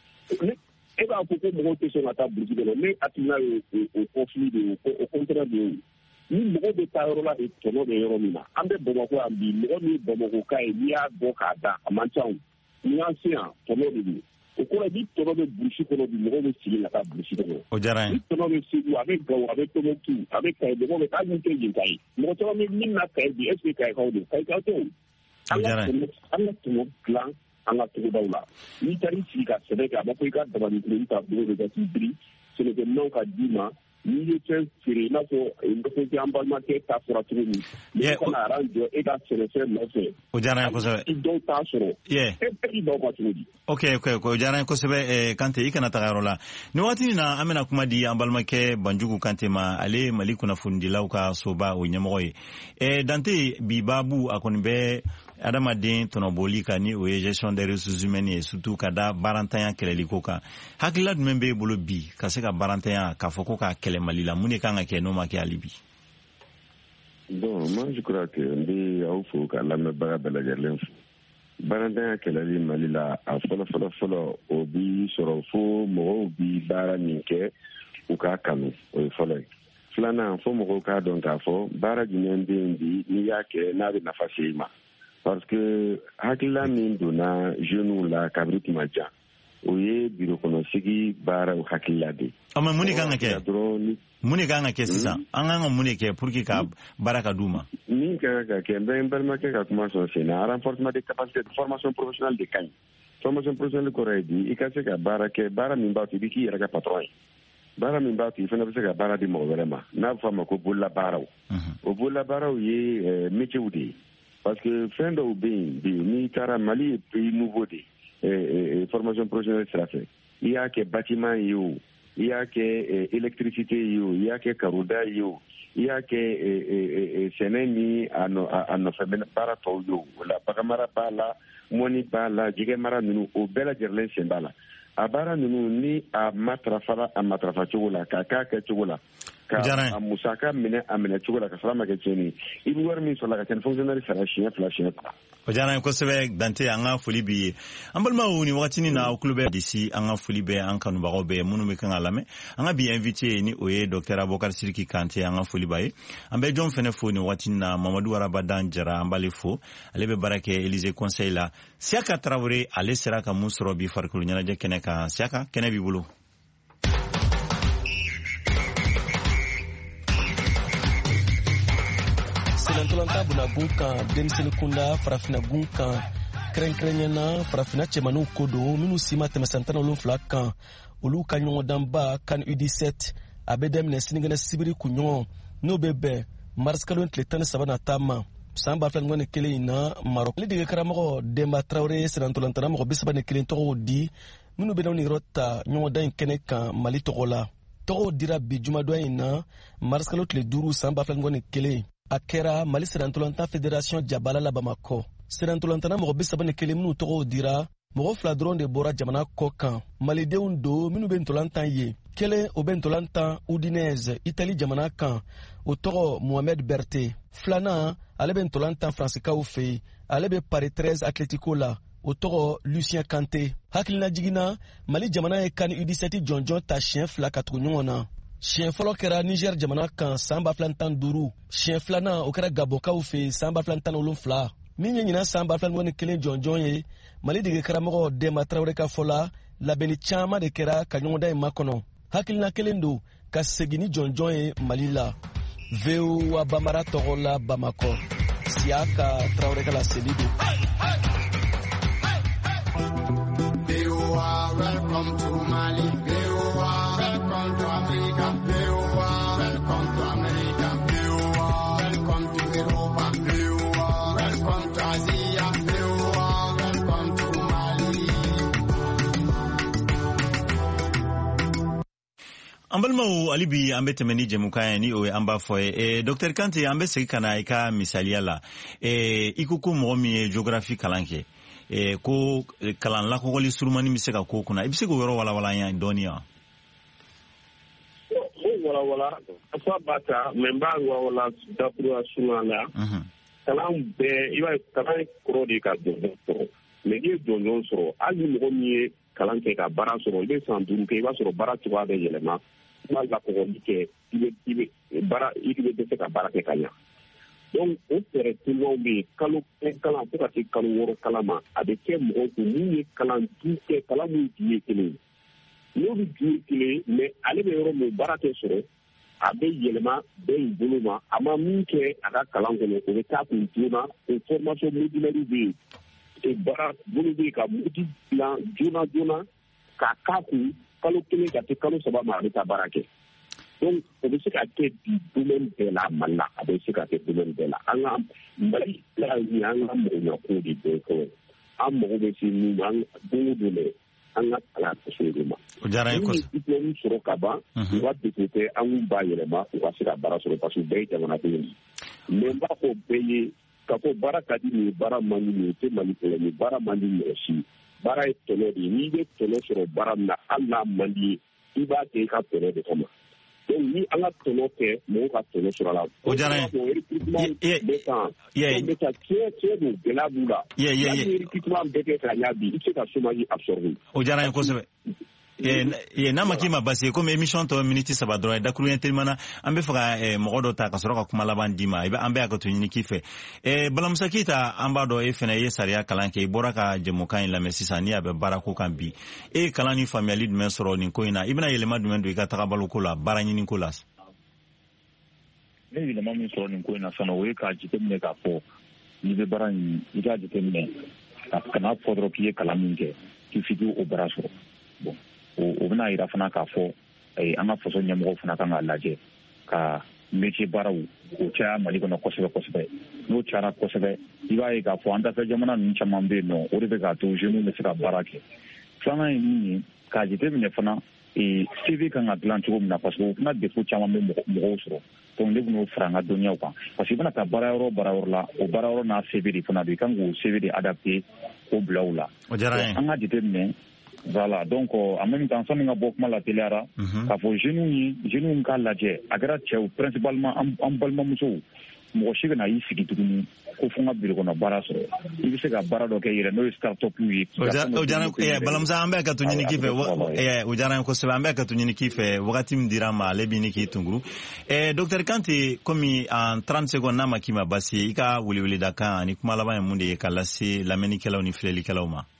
e b'a fɔ ko mɔgɔw tɛ sɔn ka taa burusi kɔnɔ ne hakilina ye o conflit de ye o contraire de ye ni mɔgɔw bɛ taa yɔrɔ la de tɔnɔ bɛ yɔrɔ min na an bɛ bamakɔ yan bi mɔgɔ min ye bamakɔka ye n'i y'a bɔ k'a da a man ca n'i y'an se yan tɔnɔ de don o kɔrɔ ni tɔnɔ bɛ burusi kɔnɔ bi mɔgɔw bɛ sigi ka taa burusi kɔnɔ o diyara n ye ni tɔnɔ bɛ segu a bɛ gawo a bɛ tɔnɔtu a bɛ kaye mɔgɔw bɛ taa min tɛ yen kaye mɔgɔ caman bɛ min na kaye bi est-ce que kayekaw don kayekaw tɛ o an ka tɔnɔ dilan an ka togodaw la n'i taara i sigi ka sɛbɛn kɛ a b'a fɔ i ka dabanin ta bolo de ka t'i biri sɛnɛkɛminɛnw ka d'i ma n'i ye fɛn feere i n'a fɔ an balimakɛ ta fɔra cogo min n'i kana aran jɔ e ka sɛnɛfɛn nɔfɛ o diyara n ye kosɛbɛ i dɔw t'a sɔrɔ e bɛɛ k'i baw ka cogo di ok o diyara n ye kosɛbɛ Kante i kana taga yɔrɔ la nin waati in na an bɛna kuma di an balimakɛ Banjugu Kante ma ale ye Mali kunnafonidilaw ka soba o ɲɛmɔgɔ ye Dante bi baabu a kɔni bɛ adamaden tɔnɔbɔli kan ni o ye gestion des ressources humaines ye surtout ka da barantanya kɛlɛliko kan hakilila jumɛn b'e bolo bi ka se ka barantanya k'a fɔ ko k'a kɛlɛ Mali la mun de kan ka kɛ n'o ma kɛ hali bi bon moi je crois que n bɛ aw fo ka lamɛnbaga bɛɛ lajɛlen fo barantanya kɛlɛli Mali la a fɔlɔ o bi sɔrɔ fo mɔgɔw bi baara min kɛ u k'a kanu o ye fɔlɔ ye filanan fo mɔgɔw k'a dɔn k'a fɔ baara jumɛn bɛ yen bi n'i y'a kɛ n'a bɛ nafa se i ma parce que hakilila min donna jeunes la kabiri tuma jan o ye biro kɔnɔ sigi baaraw hakilila de mais mun de kan ka kɛ sisan an kan ka mun de kɛ pour que ka baara ka d'u ma min kan ka kɛ n bɛ n balimakɛ ka kuma sɔn sen na renforcement des capacités de formation professionnelle de ka ɲi formation professionnelle kɔrɔ ye di i ka se ka baara kɛ baara min b'a to i bɛ k'i yɛrɛ ka patron ye baara min b'a to i fana bɛ se ka baara di mɔgɔ wɛrɛ ma n'a bɛ fɔ a ma ko bololabaaraw o bololabaaraw ye métiers de ye parce que fɛn dɔw bɛ yen bi n'i taara Mali ye pays nouveau de formation professionnelle sira fɛ i y'a kɛ bâtiment ye o i y'a kɛ électricité ye o i y'a kɛ karoda ye o i y'a kɛ sɛnɛ ni a nɔfɛ baara tɔw ye o la baganmara b'a la mɔni b'a la jɛgɛ mara ninnu o bɛɛ lajɛlen sen b'a la a baara ninnu ni a matarafala a matarafa cogo la k'a k'a kɛ cogo la ka a musaka minɛ a minɛ cogo la ka sɔrɔ a ma kɛ tiɲɛni i bɛ wari min sɔrɔ la ka kɛ fonctionnaire sara siɲɛ 2 siɲɛ 3 o diyara n ye kosɛbɛ Dante an ka foli b'i ye an balimaw ni wagatinin na aw tulo bɛ disi an ka foli bɛ an kanubagaw bɛɛ minnu bɛ kan ka lamɛn an ka bi invité ni o ye Dr Abubakar Sidiki Kante an ka foli b'a ye an bɛ jɔn fɛnɛ fo ni wagatinin na Mamadu Arabadan Jara an b'ale fo ale bɛ baara kɛ Élysée Conseil la Siaka Traoré ale sera ka mun sɔrɔ bi farikolo ɲɛnajɛ kɛnɛ kan Siaka kɛnɛ b'i bolo Selentolanta bunagun kan denmisɛnnin kunda farafina gun kan kɛrɛnkɛrɛnnena farafina cɛmaninw ko don minnu si ma tɛmɛ san 17 kan olu ka ɲɔgɔndanba kan U17 a bɛ daminɛ sinikɛnɛ sibiri kunɲɔgɔn n'o bɛ bɛn mars kalo tile 13 nata ma san 2021 in na Marok ale dege karamɔgɔ Demba Traoré selentolantana mɔgɔ 31 tɔgɔw di minnu bɛ niyɔrɔ ta ɲɔgɔndan in kɛnɛ kan Mali tɔgɔ la tɔgɔw dira bi jumadon in na mars kalo tile 5 san 2021 a kɛra Mali Serantolantan Fédération Jabala la Bamakɔ. Serantolantana mɔgɔ 31 minnu tɔgɔw dira, mɔgɔ 2 dɔrɔn de bɔra jamana kɔ kan. Malidenw do minnu bɛ ntolantan ye. Kelen o bɛ ntolantan Udinese, Italie jamana kan. O tɔgɔ Mohamed Berté. Filanan ale bɛ ntolantan Fransikaw fɛ. Ale bɛ Paris 13 Atlético la. O tɔgɔ Lucien Kanté. Hakilina jiginna Mali jamana ye kan U17 jɔnjɔn ta siɲɛ 2 ka tugu ɲɔgɔn na. Siɲɛ fɔlɔ kɛra Niger jamana kan san 2015, siɲɛ filanan o kɛra Gabonkaw fɛ san 2017. Min ye ɲinan san 2021 jɔnjɔn ye Mali dege karamɔgɔ Demba Traoré ka fɔ la labɛnni caman de kɛra ka ɲɔgɔndan in makɔnɔ. Hakilina kelen don ka segin ni jɔnjɔn ye Mali la. VOA Bambara tɔgɔ la Bamakɔ. Siaka Traoré ka laseli don. VOA, welcome to Mali. VOA, welcome to Africa. VOA, welcome to America. VOA, welcome to Europa. VOA, welcome to Asia. VOA, welcome to Mali. An balimaw hali bi an bɛ tɛmɛ ni jɛmukan ye ni o ye an b'a fɔ ye Dr Kante an bɛ segin ka na i ka misaliya la i ko ko mɔgɔ min ye géographie kalan kɛ ko kalan lakɔgɔli surumani bɛ se ka ko kunna i bɛ se k'o yɔrɔ walawala an ye dɔɔni wa. wala afa bata men ba wala dapura sunala kalan bɛɛ i b'a ye kalan kɔrɔ de ka jɔnjɔn sɔrɔ mais ni ye jɔnjɔn sɔrɔ hali ni mɔgɔ min ye kalan kɛ ka baara sɔrɔ i bɛ san 5 kɛ i b'a sɔrɔ baara cogoya bɛ yɛlɛma i b'a lakɔgɔli kɛ i bɛ dɛsɛ ka baara kɛ ka ɲa donc o fɛɛrɛ telimanw bɛ yen kalo kalan fo ka se kalo 6 kalan ma a bɛ kɛ mɔgɔw kun min ye kalan du kɛ kalan min ju ye kelen n'olu ju ye kelen mais ale bɛ yɔrɔ min baara tɛ sɔrɔ a bɛ yɛlɛma bɛɛ in bolo ma a ma min kɛ a ka kalan kɔnɔ o bɛ taa kun joona o formation modulaire bɛ yen baara bolo bɛ yen ka mugu dilan joona k'a k'a kun kalo 1 ka se kalo 3 ma a bɛ taa baara kɛ donc o bɛ se ka kɛ bi domaine bɛɛ la Mali la a bɛ se ka kɛ domaine bɛɛ la an ka Mali la ni an ka mɔgɔɲako de bɛɛ kɔnɔ an mago bɛ se min ma an don o don dɛ an ka kalan kosɛbɛ de ma. O diyara n ye kosɛbɛ. Ni diplôme sɔrɔ ka ban u ka décréter an b'a yɛlɛma u ka se ka baara sɔrɔ parce que bɛɛ ye jamanadenw ye mais n b'a fɔ bɛɛ ye ka fɔ baara ka di nin ye baara man di nin ye o tɛ Mali kɛlɛ ni baara man di mɔgɔ si baara ye tɔnɔ de ye n'i bɛ tɔnɔ sɔrɔ baara min na hali n'a man di ye i b'a kɛ i ka tɔnɔ de kama donc ni an ka tɔnɔ kɛ mɔgɔw ka tɔnɔ sɔrɔ a la. O diyara n ye. bɛ ka tiɲɛ don gɛlɛya b'u la. ni recrutement bɛɛ kɛ k'a ɲa bi i bɛ se ka chômage absorber. O diyara n ye kosɛbɛ. n'a ma k'i ma basi ye komi émission tɔ miniti 3 dɔrɔn ye dakuruɲɛ telimana an bɛ fɛ ka mɔgɔ dɔ ta ka sɔrɔ ka kuma laban d'i ma an bɛ hakɛto ɲini k'i fɛ Balamusa Keyita an b'a dɔn e fɛnɛ ye sariya kalan kɛ i bɔra ka jɛmukan in lamɛn sisan ni a bɛ baarako kan bi e ye kalan ni faamuyali jumɛn sɔrɔ nin ko in na i bɛna yɛlɛma jumɛn don i ka tagabaloko la baara ɲini ko la. Ne ye yɛlɛma min sɔrɔ nin ko in na fana o ye k'a jateminɛ k'a fɔ n'i bɛ baara in i k'a jateminɛ kana fɔ dɔrɔn k'i ye kalan min kɛ k'i f'i k'o baara sɔrɔ bon o bɛna yira fana k'a fɔ an ka faso ɲɛmɔgɔw fana kan k'a lajɛ ka métier baaraw o caya Mali kɔnɔ kosɛbɛ n'o cayara kosɛbɛ i b'a ye k'a fɔ an dafɛ jamana ninnu caman bɛ yen nɔ o de bɛ k'a to jeunes bɛ se ka baara kɛ filanan ye min ye k'a jateminɛ fana CV kan ka dilan cogo min na parce que o fana défaut caman bɛ mɔgɔw sɔrɔ donc ne bɛn'o fara an ka dɔnniyaw kan parce que i bɛna taa baara yɔrɔ la o baara yɔrɔ n'a CV de fana don i kan k'o CV de adapté k'o bila o la an ka jateminɛ voilà donc en même temps sani ka bɔ kuma la teliyara k'a fɔ jeunes k'a lajɛ a kɛra cɛw principalement an balimamusow mɔgɔ si kana y'i sigi tuguni ko fo n ka biro kɔnɔ baara sɔrɔ i bɛ se ka baara dɔ kɛ yɛrɛ n'o ye start-up ye. o diyara Balamusa an bɛ ka to ɲini k'i fɛ o diyara n kosɛbɛ an bɛ ka to ɲini k'i fɛ wagati min dira ma ale b'i ni k'i tunkuru Docteur Kante komi en 30 secondes n'a ma k'i ma basi ye i ka weleweleda kan ani kuma laban ye mun de ye k'a lase lamɛnnikɛlaw ni filɛlikɛlaw ma.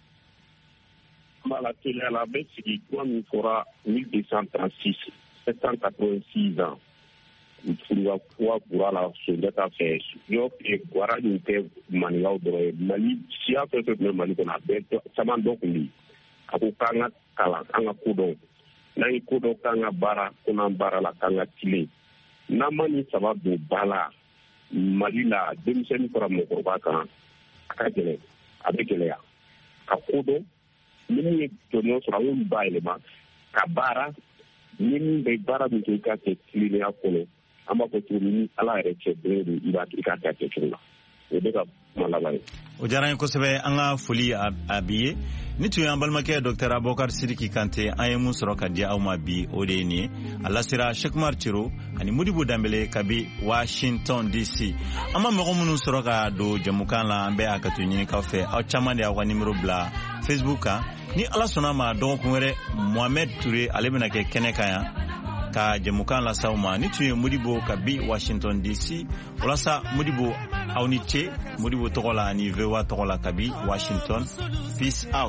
La télé à la bête, qui comme fera 1236, 786 ans. Il faudra pour la soldate à faire. Yo, et Guara, nous sommes manigaw de Mali, si a fait ce Mali qu'on a fait, ça m'a donc dit. Ako kanga kala, kanga kudo. Na i kudo kanga bara, kuna bara la kanga tile. Na mani ça va de bala. Mali la, demiseni pour mon corba kan. Akagele, avec Léa. Akudo. Minnu ye tɔnɔ sɔrɔ an y'olu bayɛlɛma ka baara minnu bɛ baara min kɛ i ka kɛ tilennenya kɔnɔ an b'a fɔ cogo min ni ala yɛrɛ cɛ bɛɛ don i b'a i ka kɛ kɛcogo la o bɛ ka kuma laban ye. O diyara n ye kosɛbɛ an ka foli a bi ye ni tun ye an balimakɛ Dr Abubakar Sidiki Kante an ye mun sɔrɔ ka di aw ma bi o de ye nin ye a lasera Cheick Ciro ani Modibo Danbele kabi Washington DC an ma mɔgɔ minnu sɔrɔ ka don jɛmukan la an bɛ a ka to ɲinikaw fɛ aw caman de y'aw ka nimero bila Facebook kan ni ala sɔnna ma dɔgɔkun wɛrɛ Mohamed Touré ale bɛna kɛ kɛnɛ kan yan ka jɛmukan lasaw ma ni tun ye Modibo kabi Washington DC walasa Modibo aw ni ce Modibo tɔgɔ la ani VOA tɔgɔ la kabi Washington peace out.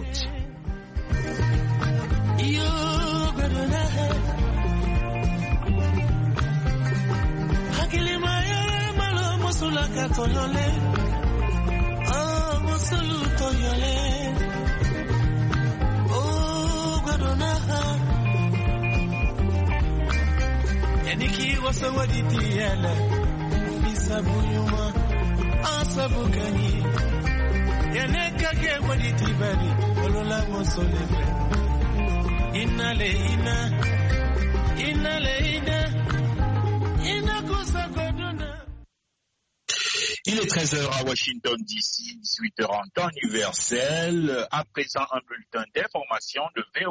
Yaniki wasa waditi yala Misabu yuma Asabu kani Yaneka ke waditi bani Olola mosolefe Inale ina kusa koduna. Il est 13h à Washington DC, 18h en temps universel. À présent, un bulletin d'information de VOA.